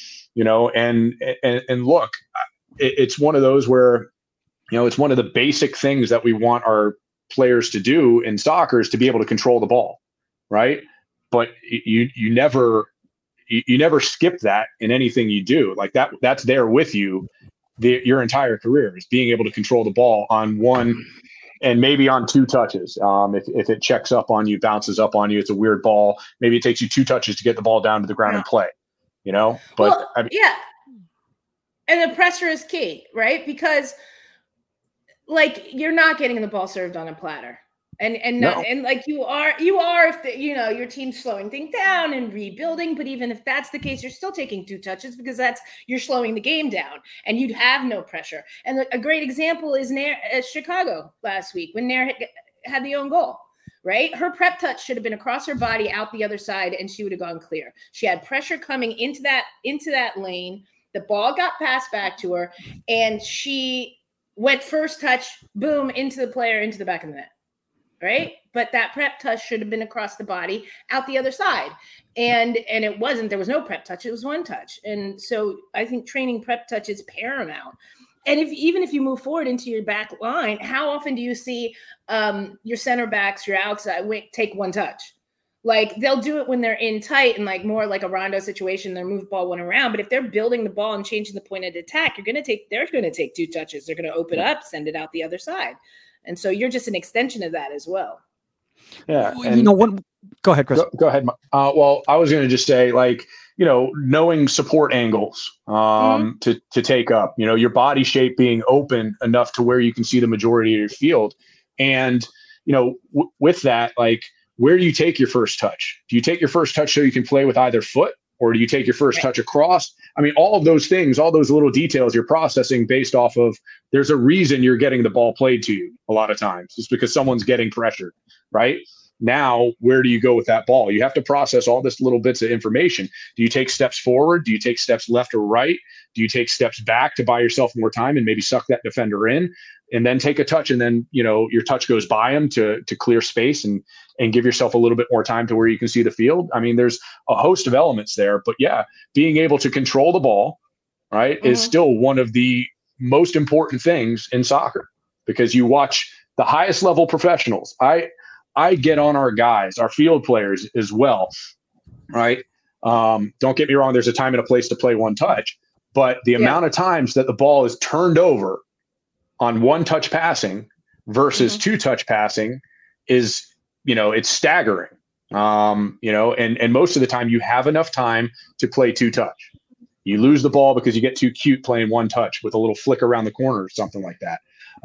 look, it's one of those where, it's one of the basic things that we want our players to do in soccer is to be able to control the ball, right? But you never skip that in anything you do. Like that's there with you your entire career, is being able to control the ball on 1 and maybe on 2 touches. If it checks up on you, bounces up on you, it's a weird ball. Maybe it takes you 2 touches to get the ball down to the ground and play, but and the pressure is key, right? Because you're not getting the ball served on a platter. And like you are if your team's slowing things down and rebuilding, but even if that's the case, you're still taking 2 touches because you're slowing the game down and you'd have no pressure. And a great example is Chicago last week when Nair had the own goal, right? Her prep touch should have been across her body out the other side and she would have gone clear. She had pressure coming into that lane. The ball got passed back to her and she went first touch, boom, into the player, into the back of the net. Right. But that prep touch should have been across the body out the other side. And it wasn't. There was no prep touch. It was 1 touch. And so I think training prep touch is paramount. And even if you move forward into your back line, how often do you see your center backs, your outside take 1 touch? Like they'll do it when they're in tight and more like a rondo situation, they're move ball 1 around. But if they're building the ball and changing the point of attack, they're going to take 2 touches. They're going to open up, send it out the other side. And so you're just an extension of that as well. Yeah. Go ahead, Chris. Go ahead. Well, I was going to just say, knowing support angles to take up, your body shape being open enough to where you can see the majority of your field. And, with that, where do you take your first touch? Do you take your first touch so you can play with either foot? Or do you take your first touch across? I mean, all of those things, all those little details you're processing based off of, there's a reason you're getting the ball played to you a lot of times. It's because someone's getting pressured, right? Now, where do you go with that ball? You have to process all this little bits of information. Do you take steps forward? Do you take steps left or right? Do you take steps back to buy yourself more time and maybe suck that defender in and then take a touch and then, your touch goes by him to clear space and give yourself a little bit more time to where you can see the field? I mean, there's a host of elements there, but being able to control the ball, right, is still one of the most important things in soccer, because you watch the highest level professionals. I get on our guys, our field players as well, right? Don't get me wrong. There's a time and a place to play 1 touch, but the amount of times that the ball is turned over on 1 touch passing versus 2 touch passing is, it's staggering. And most of the time you have enough time to play 2 touch. You lose the ball because you get too cute playing 1 touch with a little flick around the corner or something like that.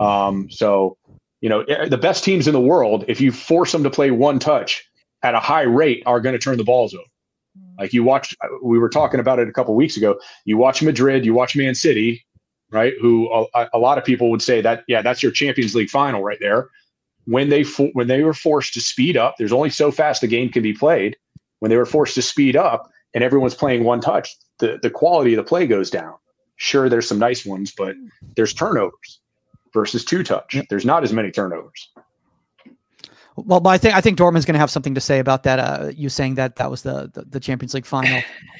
The best teams in the world, if you force them to play 1 touch at a high rate, are going to turn the balls over. Like we were talking about it a couple of weeks ago. You watch Madrid, you watch Man City, right? Who a lot of people would say that, that's your Champions League final right there. When they were forced to speed up, there's only so fast the game can be played. When they were forced to speed up and everyone's playing 1 touch, the quality of the play goes down. Sure, there's some nice ones, but there's turnovers versus 2 touch. There's not as many turnovers. Well, but I think Dorman's going to have something to say about that. You saying that was the Champions League final,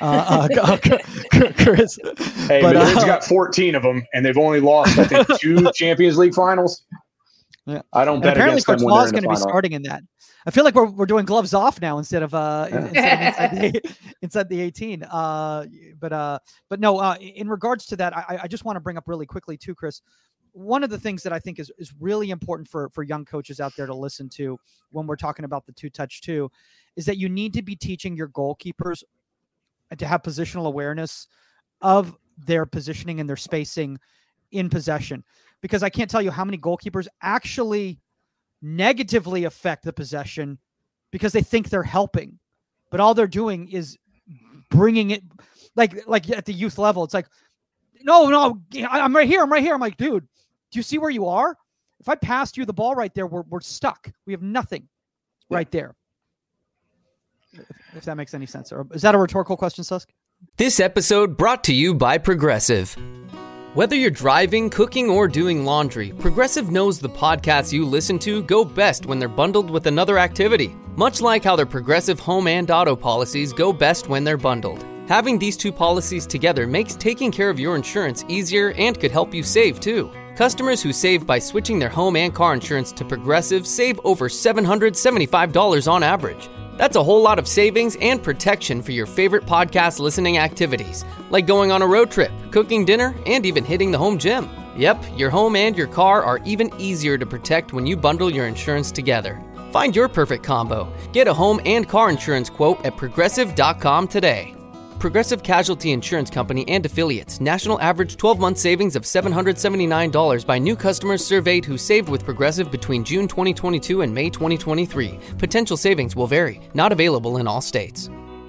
Chris. Hey, Madrid's got 14 of them, and they've only lost, I think, 2 Champions League finals. Yeah. I don't bet against them when they're in the final. Apparently, Coach Law's going to be starting in that. I feel like we're doing gloves off now instead of inside the 18. But no. In regards to that, I just want to bring up really quickly too, Chris. one of the things that I think is really important for young coaches out there to listen to when we're talking about the 2-touch-2 is that you need to be teaching your goalkeepers to have positional awareness of their positioning and their spacing in possession, because I can't tell you how many goalkeepers actually negatively affect the possession because they think they're helping, but all they're doing is bringing it like at the youth level. It's like, no, I'm right here. I'm like, dude, do you see where you are? If I passed you the ball right there, we're stuck. We have nothing right there. If that makes any sense. Or is that a rhetorical question, Susk? This episode brought to you by Progressive. Whether you're driving, cooking, or doing laundry, Progressive knows the podcasts you listen to go best when they're bundled with another activity, much like how their Progressive home and auto policies go best when they're bundled. Having these two policies together makes taking care of your insurance easier and could help you save, too. Customers who save by switching their home and car insurance to Progressive save over $775 on average. That's a whole lot of savings and protection for your favorite podcast listening activities, like going on a road trip, cooking dinner, and even hitting the home gym. Yep, your home and your car are even easier to protect when you bundle your insurance together. Find your perfect combo. Get a home and car insurance quote at Progressive.com today. Progressive Casualty Insurance Company and Affiliates. National average 12-month savings of $779 by new customers surveyed who saved with Progressive between June 2022 and May 2023. Potential savings will vary. Not available in all states.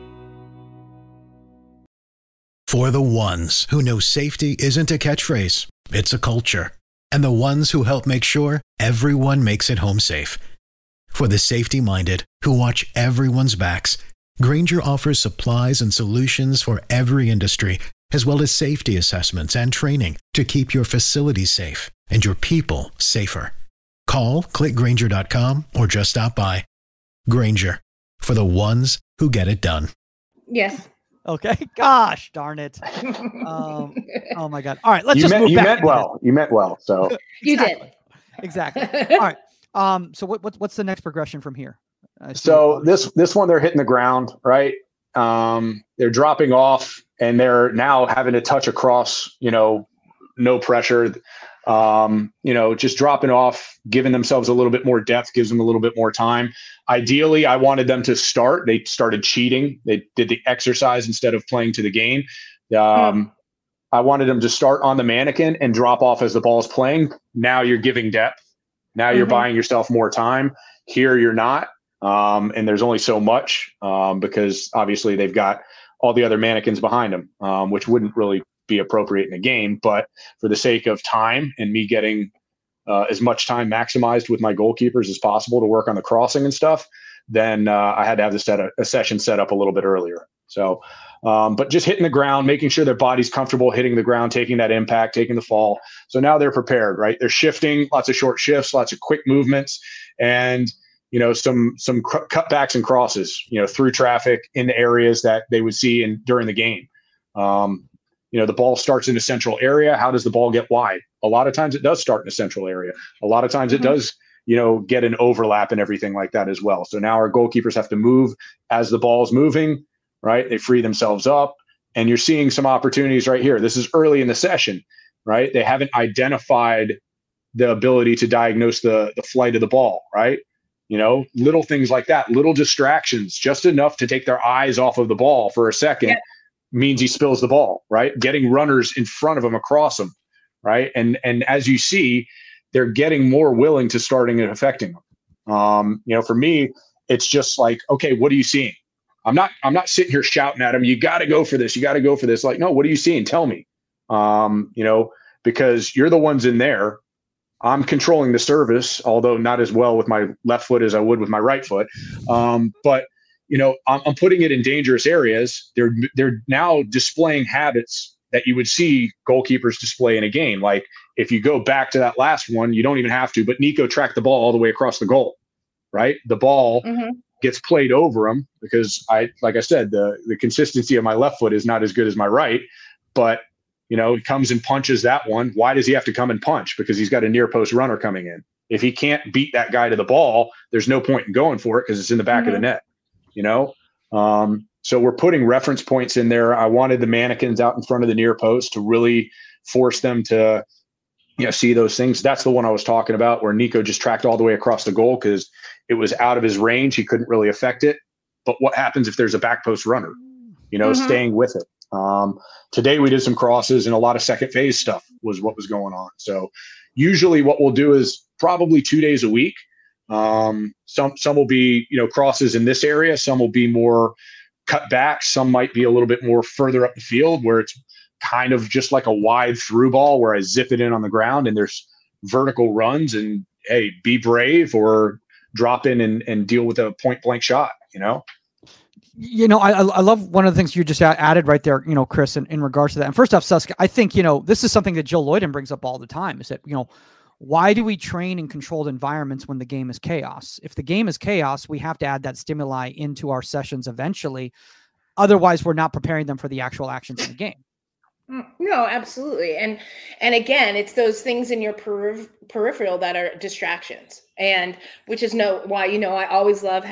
For the ones who know safety isn't a catchphrase, it's a culture. And the ones who help make sure everyone makes it home safe. For the safety-minded who watch everyone's backs, Grainger offers supplies and solutions for every industry, as well as safety assessments and training to keep your facilities safe and your people safer. Call, click Grainger.com, or just stop by. Grainger, for the ones who get it done. Yes. Okay. Gosh darn it. Oh my God. All right. Let's just move back. You meant well. So You did. Exactly. All right. So what's the next progression from here? So this one, they're hitting the ground, right? They're dropping off and they're now having to touch across, no pressure, just dropping off, giving themselves a little bit more depth, gives them a little bit more time. Ideally, I wanted them to start. They started cheating. They did the exercise instead of playing to the game. I wanted them to start on the mannequin and drop off as the ball's playing. Now you're giving depth. Now you're buying yourself more time. Here you're not. And there's only so much because obviously they've got all the other mannequins behind them, which wouldn't really be appropriate in a game. But for the sake of time and me getting as much time maximized with my goalkeepers as possible to work on the crossing and stuff, then I had to have a session set up a little bit earlier. So, but just hitting the ground, making sure their body's comfortable hitting the ground, taking that impact, taking the fall. So now they're prepared, right? They're shifting, lots of short shifts, lots of quick movements, and some cutbacks and crosses, through traffic in the areas that they would see during the game. The ball starts in a central area. How does the ball get wide? A lot of times it does start in a central area. A lot of times it does, get an overlap and everything like that as well. So now our goalkeepers have to move as the ball's moving, right? They free themselves up, and you're seeing some opportunities right here. This is early in the session, right? They haven't identified the ability to diagnose the flight of the ball, right? Little things like that, little distractions, just enough to take their eyes off of the ball for a second means he spills the ball, right? Getting runners in front of him, across him, right? And as you see, they're getting more willing to starting and affecting them. For me, it's just like, okay, what are you seeing? I'm not sitting here shouting at them, you got to go for this. You got to go for this. Like, no, what are you seeing? Tell me, because you're the ones in there. I'm controlling the service, although not as well with my left foot as I would with my right foot. But I'm putting it in dangerous areas. They're now displaying habits that you would see goalkeepers display in a game. Like if you go back to that last one, you don't even have to, but Nico tracked the ball all the way across the goal, right? The ball gets played over him because like I said, the consistency of my left foot is not as good as my right, but he comes and punches that one. Why does he have to come and punch? Because he's got a near post runner coming in. If he can't beat that guy to the ball, there's no point in going for it because it's in the back of the net, So we're putting reference points in there. I wanted the mannequins out in front of the near post to really force them to, see those things. That's the one I was talking about where Nico just tracked all the way across the goal because it was out of his range. He couldn't really affect it. But what happens if there's a back post runner, staying with it? Today we did some crosses and a lot of second phase stuff was what was going on. So usually what we'll do is probably 2 days a week. Some will be, crosses in this area. Some will be more cut back. Some might be a little bit more further up the field where it's kind of just like a wide through ball where I zip it in on the ground and there's vertical runs and, hey, be brave or drop in and deal with a point blank shot, I love one of the things you just added right there, Chris, in regards to that. And first off, Susk, I think, this is something that Jill Loyden brings up all the time is that, why do we train in controlled environments when the game is chaos? If the game is chaos, we have to add that stimuli into our sessions eventually. Otherwise, we're not preparing them for the actual actions in the game. No, absolutely. And again, it's those things in your peripheral that are distractions, and which is why, I always love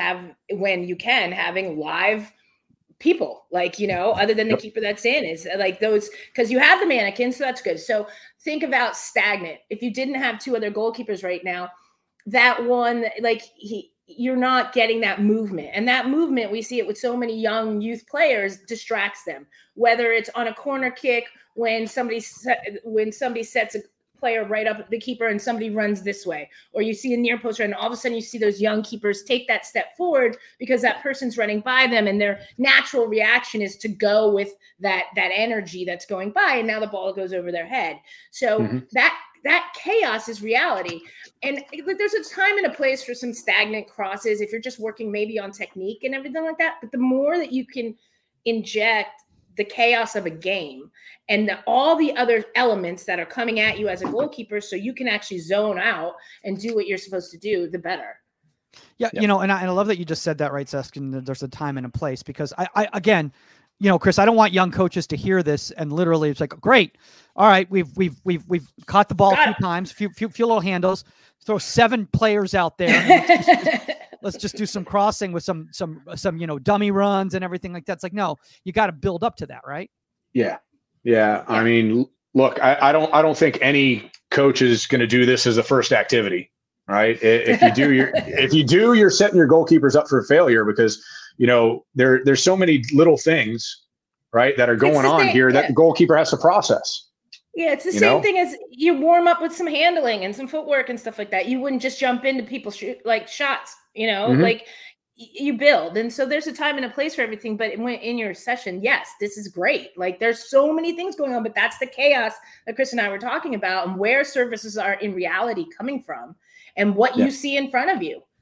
having live people, like, other than the keeper that's in, is like those, because you have the mannequins, so that's good. So think about stagnant. If you didn't have two other goalkeepers right now, that one, like you're not getting that movement, and that movement, we see it with so many young youth players, distracts them, whether it's on a corner kick, when somebody sets a player right up the keeper and somebody runs this way, or you see a near post run, and all of a sudden you see those young keepers take that step forward because that person's running by them, and their natural reaction is to go with that energy that's going by, and now the ball goes over their head. So that chaos is reality. And there's a time and a place for some stagnant crosses if you're just working maybe on technique and everything like that. But the more that you can inject the chaos of a game and all the other elements that are coming at you as a goalkeeper, so you can actually zone out and do what you're supposed to do, the better. Yeah. And I love that you just said that, right, Susk, and there's a time and a place, because I again, Chris, I don't want young coaches to hear this and literally it's like, great. All right. We've caught the ball a few times, few little handles, throw 7 players out there. And let's just do some crossing with some dummy runs and everything like that. It's like, no, you got to build up to that. Right. Yeah. I mean, look, I don't think any coach is going to do this as a first activity. Right. If you do, you're setting your goalkeepers up for failure, because there's so many little things, right, that are going on here that the goalkeeper has to process. Yeah, it's the same thing as you warm up with some handling and some footwork and stuff like that. You wouldn't just jump into people's shots, like you build. And so there's a time and a place for everything. But in your session, yes, this is great. Like there's so many things going on, but that's the chaos that Chris and I were talking about, and where services are in reality coming from and what you see in front of you.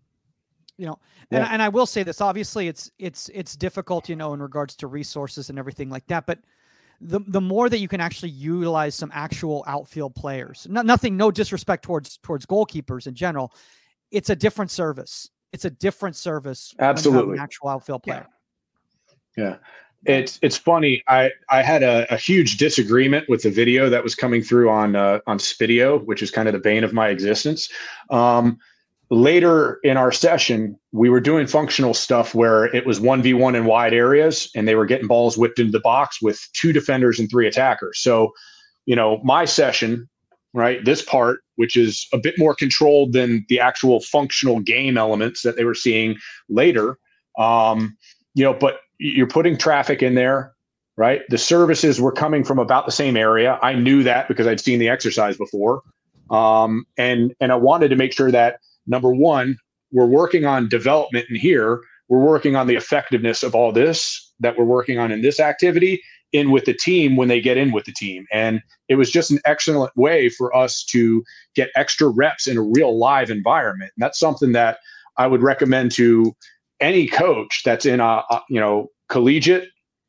And I will say this, obviously it's difficult, in regards to resources and everything like that. But the more that you can actually utilize some actual outfield players, no disrespect towards goalkeepers in general, it's a different service. It's a different service. Absolutely. An actual outfield player. Yeah. It's funny. I had a huge disagreement with the video that was coming through on Spidio, which is kind of the bane of my existence. Later in our session, we were doing functional stuff where it was 1v1 in wide areas, and they were getting balls whipped into the box with 2 defenders and 3 attackers. So, my session, right, this part, which is a bit more controlled than the actual functional game elements that they were seeing later, but you're putting traffic in there, right? The services were coming from about the same area. I knew that because I'd seen the exercise before. And I wanted to make sure that, number one, we're working on development in here. We're working on the effectiveness of all this that we're working on in this activity in with the team when they get in with the team. And it was just an excellent way for us to get extra reps in a real live environment. And that's something that I would recommend to any coach that's in a collegiate,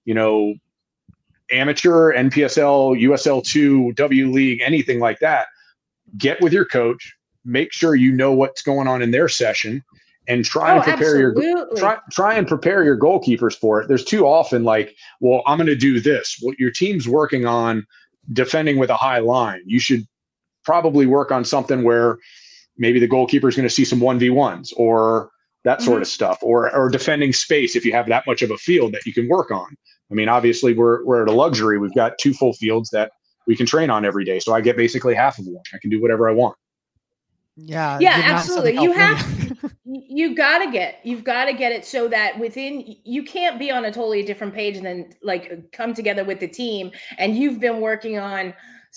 amateur, NPSL, USL2, W League, anything like that. Get with your coach. Make sure you know what's going on in their session, and try and prepare your goalkeepers for it. There's too often like, well, I'm going to do this. Well, your team's working on defending with a high line. You should probably work on something where maybe the goalkeeper is going to see some 1v1s or that sort of stuff, or defending space if you have that much of a field that you can work on. I mean, obviously we're at a luxury. We've got 2 full fields that we can train on every day. So I get basically half of one. I can do whatever I want. Yeah, absolutely. You've got to get it so that you can't be on a totally different page and then like come together with the team and you've been working on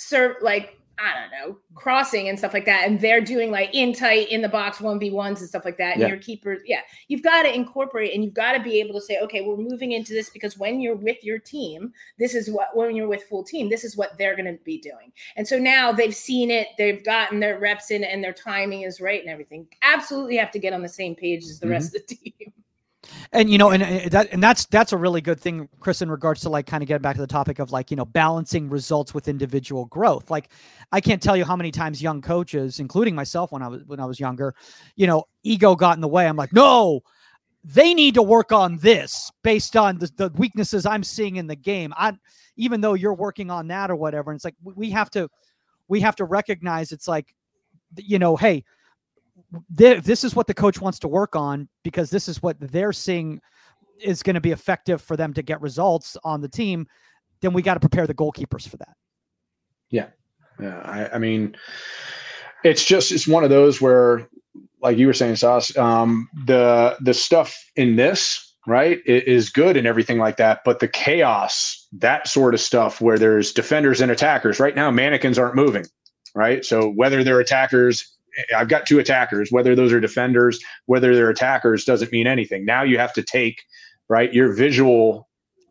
I don't know, crossing and stuff like that. And they're doing like in tight in the box 1v1s and stuff like that. And your keepers, you've got to incorporate and you've got to be able to say, okay, we're moving into this because when you're with your team, when you're with full team, this is what they're going to be doing. And so now they've seen it, they've gotten their reps in and their timing is right and everything. Absolutely have to get on the same page as the rest of the team. And, that's a really good thing, Chris, in regards to like kind of getting back to the topic of like, balancing results with individual growth. Like I can't tell you how many times young coaches, including myself when I was younger, ego got in the way. I'm like, no, they need to work on this based on the weaknesses I'm seeing in the game. Even though you're working on that or whatever. And it's like, we have to recognize it's like, hey, this is what the coach wants to work on because this is what they're seeing is going to be effective for them to get results on the team. Then we got to prepare the goalkeepers for that. Yeah. I mean, it's one of those where, like you were saying, Sauce, the stuff in this, right, is good and everything like that. But the chaos, that sort of stuff where there's defenders and attackers right now, mannequins aren't moving, right? So whether they're attackers, I've got two attackers, whether those are defenders, whether they're attackers doesn't mean anything. Now you have to take, right, your visual,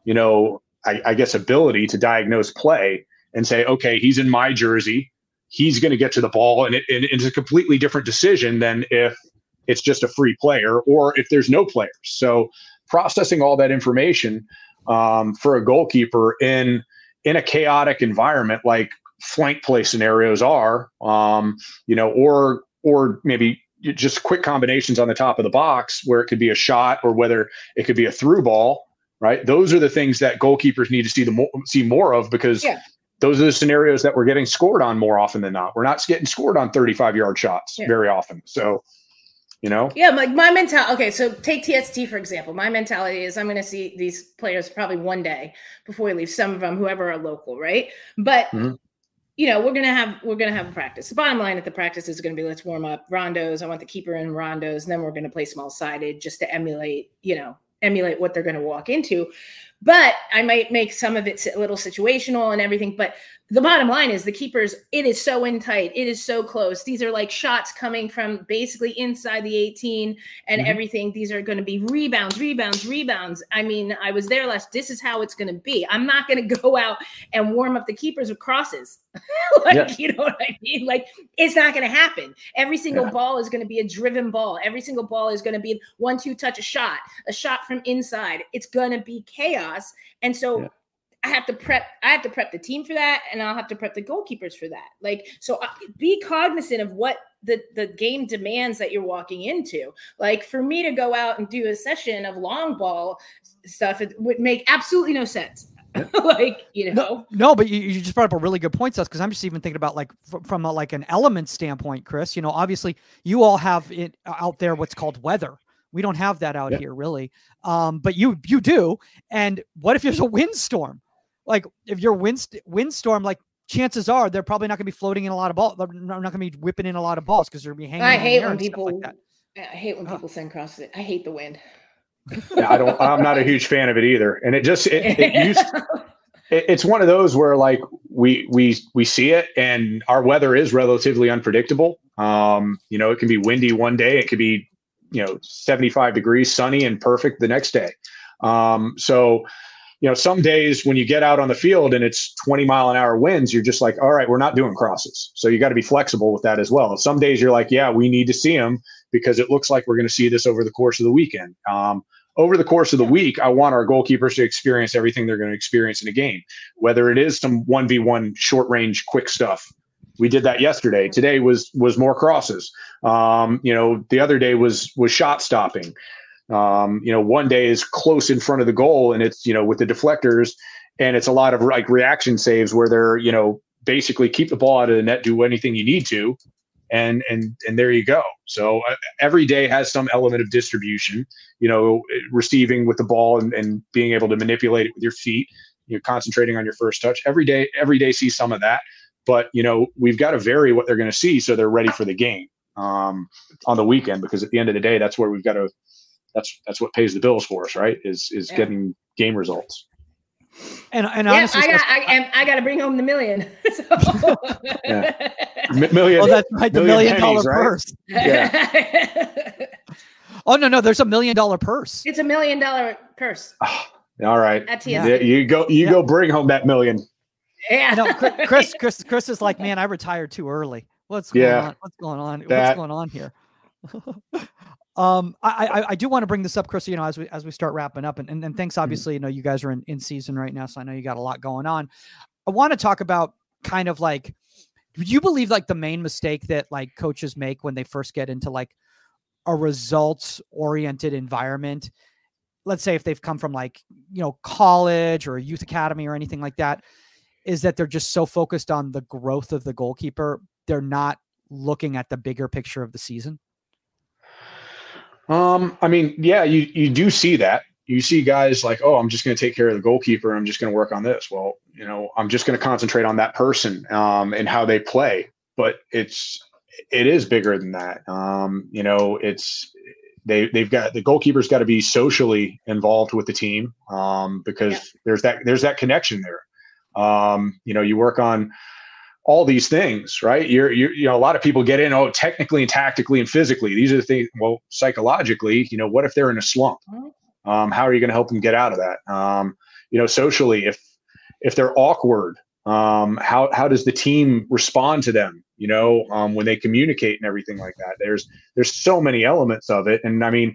I guess, ability to diagnose play and say, okay, he's in my jersey. He's going to get to the ball. And it's a completely different decision than if it's just a free player or if there's no players. So processing all that information for a goalkeeper in a chaotic environment like flank play scenarios are, or maybe just quick combinations on the top of the box where it could be a shot or whether it could be a through ball, right? Those are the things that goalkeepers need to see more of because those are the scenarios that we're getting scored on more often than not. We're not getting scored on 35-yard shots very often. So, like my mentality. Okay. So take TST, for example. My mentality is I'm going to see these players probably one day before we leave, some of them, whoever are local. Right. But we're gonna have a practice. The bottom line at the practice is going to be let's warm up rondos. I want the keeper in rondos, and then we're going to play small sided just to emulate what they're going to walk into. But I might make some of it a little situational and everything. But the bottom line is the keepers, it is so in tight. It is so close. These are like shots coming from basically inside the 18 and everything. These are going to be rebounds. I mean, I was there this is how it's going to be. I'm not going to go out and warm up the keepers with crosses. You know what I mean? Like, it's not going to happen. Every single ball is going to be a driven ball. Every single ball is going to be 1-2 touch, a shot from inside. It's going to be chaos. And so I have to prep the team for that. And I'll have to prep the goalkeepers for that. Like, so be cognizant of what the game demands that you're walking into. Like for me to go out and do a session of long ball stuff, it would make absolutely no sense. No, but you just brought up a really good point, Seth, because I'm just even thinking about like from an element standpoint, Chris, obviously you all have it out there, what's called weather. We don't have that out here really. But you do. And what if there's a windstorm? Like if you're windstorm, like chances are they're probably not going to be floating in a lot of balls. They're not going to be whipping in a lot of balls because they're going to be hanging. I hate when people send crosses. I hate the wind. I'm not a huge fan of it either. And it's one of those where like we see it and our weather is relatively unpredictable. It can be windy one day. It could be, 75 degrees, sunny and perfect the next day. So some days when you get out on the field and it's 20-mile-an-hour winds, you're just like, all right, we're not doing crosses. So you got to be flexible with that as well. Some days you're like, yeah, we need to see them because it looks like we're going to see this over the course of the weekend. Over the course of the week, I want our goalkeepers to experience everything they're going to experience in a game, whether it is some 1v1 short range, quick stuff. We did that yesterday. Today was more crosses. The other day was shot stopping. One day is close in front of the goal and it's, with the deflectors and it's a lot of like reaction saves where they're, basically keep the ball out of the net, do anything you need to. And there you go. So every day has some element of distribution, receiving with the ball and being able to manipulate it with your feet, you're concentrating on your first touch. Every day see some of that. But, we've got to vary what they're going to see so they're ready for the game on the weekend, because at the end of the day, that's where we've got to – that's what pays the bills for us, right, is getting game results. And honestly, I got to bring home the million. Million. Oh, that's right, the $1 million purse. Right? Yeah. Oh no, there's $1 million purse. It's $1 million purse. Oh, all right. That's you go bring home that million. Yeah. No, Chris is like, man, I retired too early. What's going on? What's going on here? I do want to bring this up, Chris, as we start wrapping up, and thanks, obviously, you guys are in season right now, so I know you got a lot going on. I want to talk about kind of like, do you believe like the main mistake that like coaches make when they first get into like a results oriented environment, let's say if they've come from like, college or a youth academy or anything like that, is that they're just so focused on the growth of the goalkeeper, they're not looking at the bigger picture of the season? I mean, yeah, you do see that. You see guys like, oh, I'm just going to take care of the goalkeeper. I'm just going to work on this. Well, I'm just going to concentrate on that person and how they play. But it is bigger than that. They've got, the goalkeeper's got to be socially involved with the team because there's that connection there. You work on all these things, right? A lot of people get in, technically and tactically and physically. These are the things. Well, psychologically, what if they're in a slump? How are you going to help them get out of that? Socially, if they're awkward, how does the team respond to them? When they communicate and everything like that. There's so many elements of it. And I mean,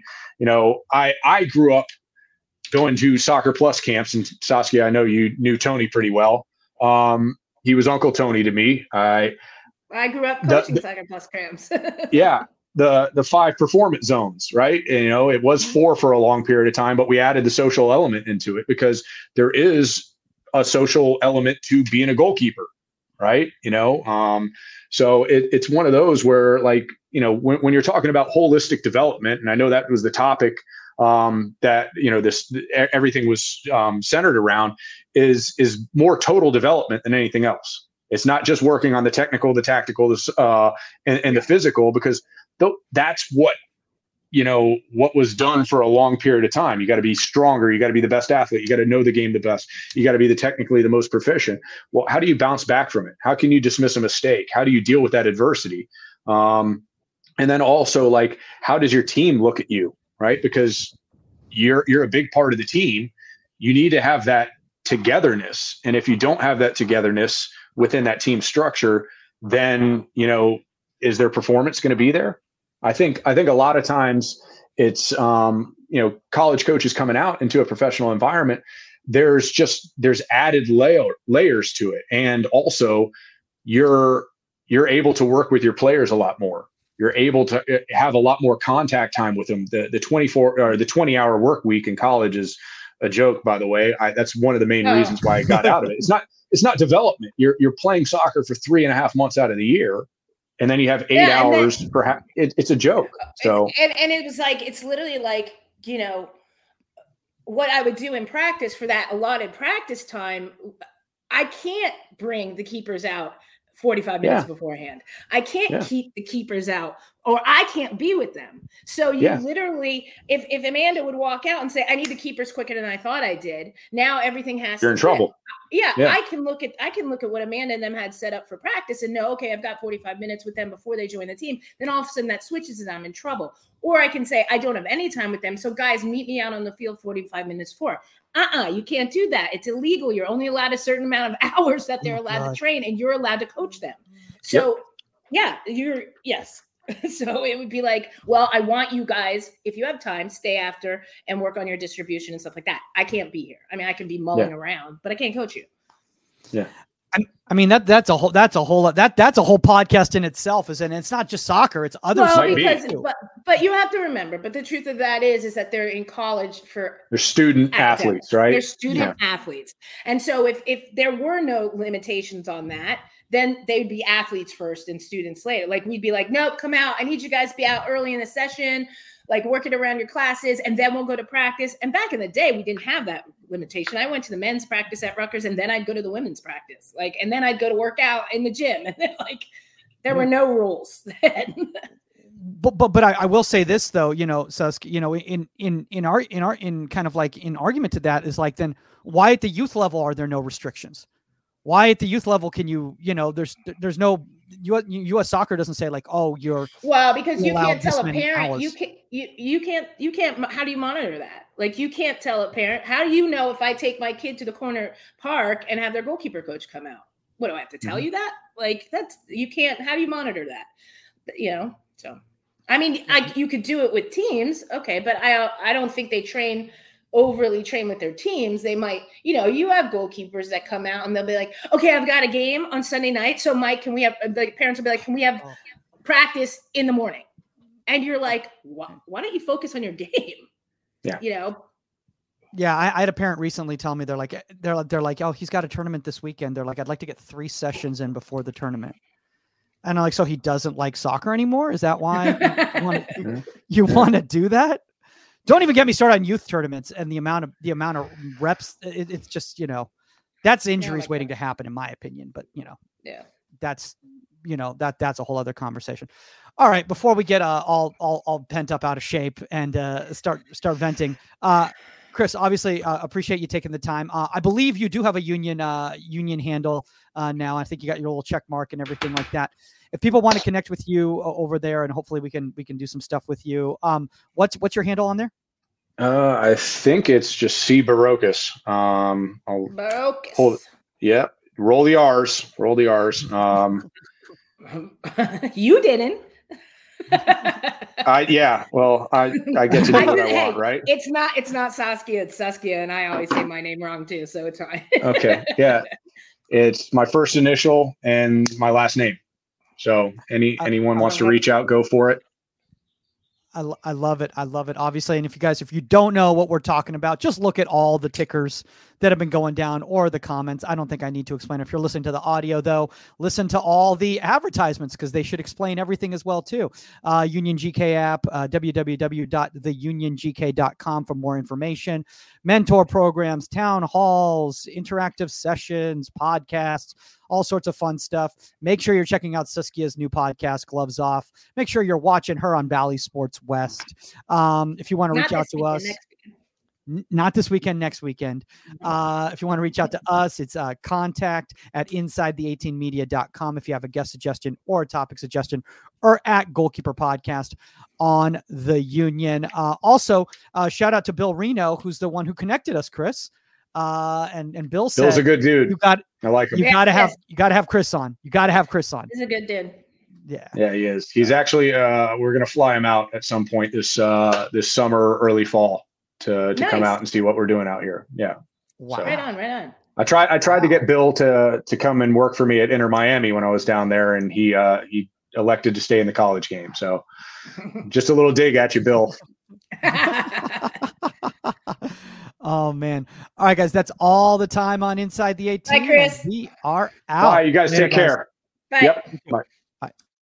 I grew up going to Soccer Plus camps, and Saskia, I know you knew Tony pretty well. He was Uncle Tony to me. I grew up coaching Soccer Plus camps. Yeah. The 5 performance zones, right? And, it was 4 for a long period of time, but we added the social element into it because there is a social element to being a goalkeeper, right? So it's one of those where, like, when you're talking about holistic development, and I know that was the topic that everything was centered around, is more total development than anything else. It's not just working on the technical, the tactical, and the physical, because that's what was done for a long period of time. You got to be stronger. You got to be the best athlete. You got to know the game the best. You got to be technically the most proficient. Well, how do you bounce back from it? How can you dismiss a mistake? How do you deal with that adversity? And then also, like, how does your team look at you, right? Because you're a big part of the team. You need to have that togetherness. And if you don't have that togetherness within that team structure, then, is their performance going to be there? I think a lot of times it's, college coaches coming out into a professional environment, there's added layers to it. And also you're able to work with your players a lot more. You're able to have a lot more contact time with them. The 24 or the 20-hour work week in college is a joke, by the way. That's one of the main reasons why I got out of it. It's not development. You're playing soccer for 3.5 months out of the year, and then you have 8 hours. Perhaps it's a joke. So and it was like, it's literally like, what I would do in practice for that allotted practice time. I can't bring the keepers out 45 minutes beforehand. I can't keep the keepers out, or I can't be with them. So you literally, if Amanda would walk out and say, I need the keepers quicker than I thought I did, now everything has You're in trouble. Yeah. I can look at what Amanda and them had set up for practice and know, okay, I've got 45 minutes with them before they join the team. Then all of a sudden that switches and I'm in trouble. Or I can say, I don't have any time with them. So guys, meet me out on the field 45 minutes before. You can't do that. It's illegal. You're only allowed a certain amount of hours that they're allowed to train, and you're allowed to coach them. So yes. So it would be like, well, I want you guys, if you have time, stay after and work on your distribution and stuff like that. I can't be here. I mean, I can be mulling around, but I can't coach you. Yeah. I mean, that's a whole podcast in itself, and it's not just soccer, it's other but you have to remember, but the truth of that is that they're in college for they're student athletes, right? They're student athletes. And so if there were no limitations on that, then they'd be athletes first and students later. Like we'd be like, nope, come out. I need you guys to be out early in the session, like working around your classes, and then we'll go to practice. And back in the day, we didn't have that limitation. I went to the men's practice at Rutgers, and then I'd go to the women's practice, and then I'd go to work out in the gym. And then there were no rules then. But I will say this though, Saskia, in kind of like in argument to that is like, then why at the youth level are there no restrictions? Why at the youth level can there's no U.S. Soccer doesn't say like, oh, because you can't tell a parent, you can't. How do you monitor that? Like you can't tell a parent. How do you know if I take my kid to the corner park and have their goalkeeper coach come out? What do I have to tell you that? Like you can't. How do you monitor that? So. I mean, you could do it with teams, okay, but I don't think they overly train with their teams. They might, you have goalkeepers that come out and they'll be like, okay, I've got a game on Sunday night. So Mike, can we have, the parents will be like, can we have practice in the morning? And you're like, why don't you focus on your game? Yeah. Yeah. I had a parent recently tell me, they're like, oh, he's got a tournament this weekend. They're like, I'd like to get 3 sessions in before the tournament. And I'm like, so he doesn't like soccer anymore? Is that why you want to do that? Don't even get me started on youth tournaments and the amount of reps. It's just, that's injuries waiting to happen in my opinion. But that's a whole other conversation. All right, before we get all pent up out of shape and start venting, Chris, obviously appreciate you taking the time. I believe you do have a union handle now. I think you got your little check mark and everything like that. If people want to connect with you over there, and hopefully we can do some stuff with you, what's your handle on there? I think it's just C Barocas. Barocas. Hold it. Yeah. Roll the R's. You didn't. I get to do what I want, right? It's not Saskia, it's Saskia, and I always say my name wrong too, so it's fine. Okay. Yeah. It's my first initial and my last name. So anyone wants to reach out, go for it. I love it. Obviously. And if you don't know what we're talking about, just look at all the tickers that have been going down or the comments. I don't think I need to explain. If you're listening to the audio though, listen to all the advertisements because they should explain everything as well too. Union GK app, www.theuniongk.com for more information, mentor programs, town halls, interactive sessions, podcasts, all sorts of fun stuff. Make sure you're checking out Saskia's new podcast, Gloves Off. Make sure you're watching her on Bally Sports West. If you want to reach out to us, not this weekend, next weekend. If you want to reach out to us, it's contact@insidethe18media.com. If you have a guest suggestion or a topic suggestion, or at Goalkeeper Podcast on the Union. Also, shout out to Bill Reno, who's the one who connected us, Chris. And Bill said, Bill's a good dude. I like him. You gotta have Chris on. He's a good dude. Yeah, he is. He's actually, we're going to fly him out at some point this summer, early fall to come out and see what we're doing out here. Yeah. Wow. So, right on. I tried to get Bill to come and work for me at Inter Miami when I was down there, and he elected to stay in the college game. So just a little dig at you, Bill. Oh man. All right, guys. That's all the time on Inside the 18. Bye, Chris. We are out. Bye. You guys take care. Bye. Yep. Bye. Bye.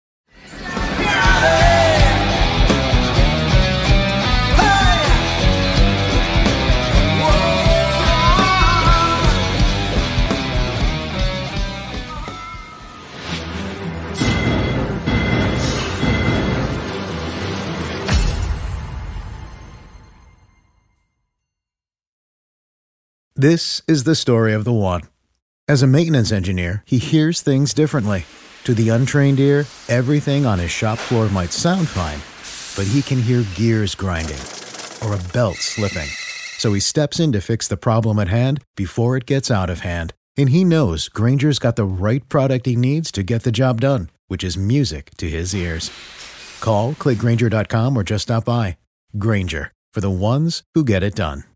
This is the story of the one. As a maintenance engineer, he hears things differently. To the untrained ear, everything on his shop floor might sound fine, but he can hear gears grinding or a belt slipping. So he steps in to fix the problem at hand before it gets out of hand. And he knows Grainger's got the right product he needs to get the job done, which is music to his ears. Call, click Grainger.com, or just stop by. Grainger, for the ones who get it done.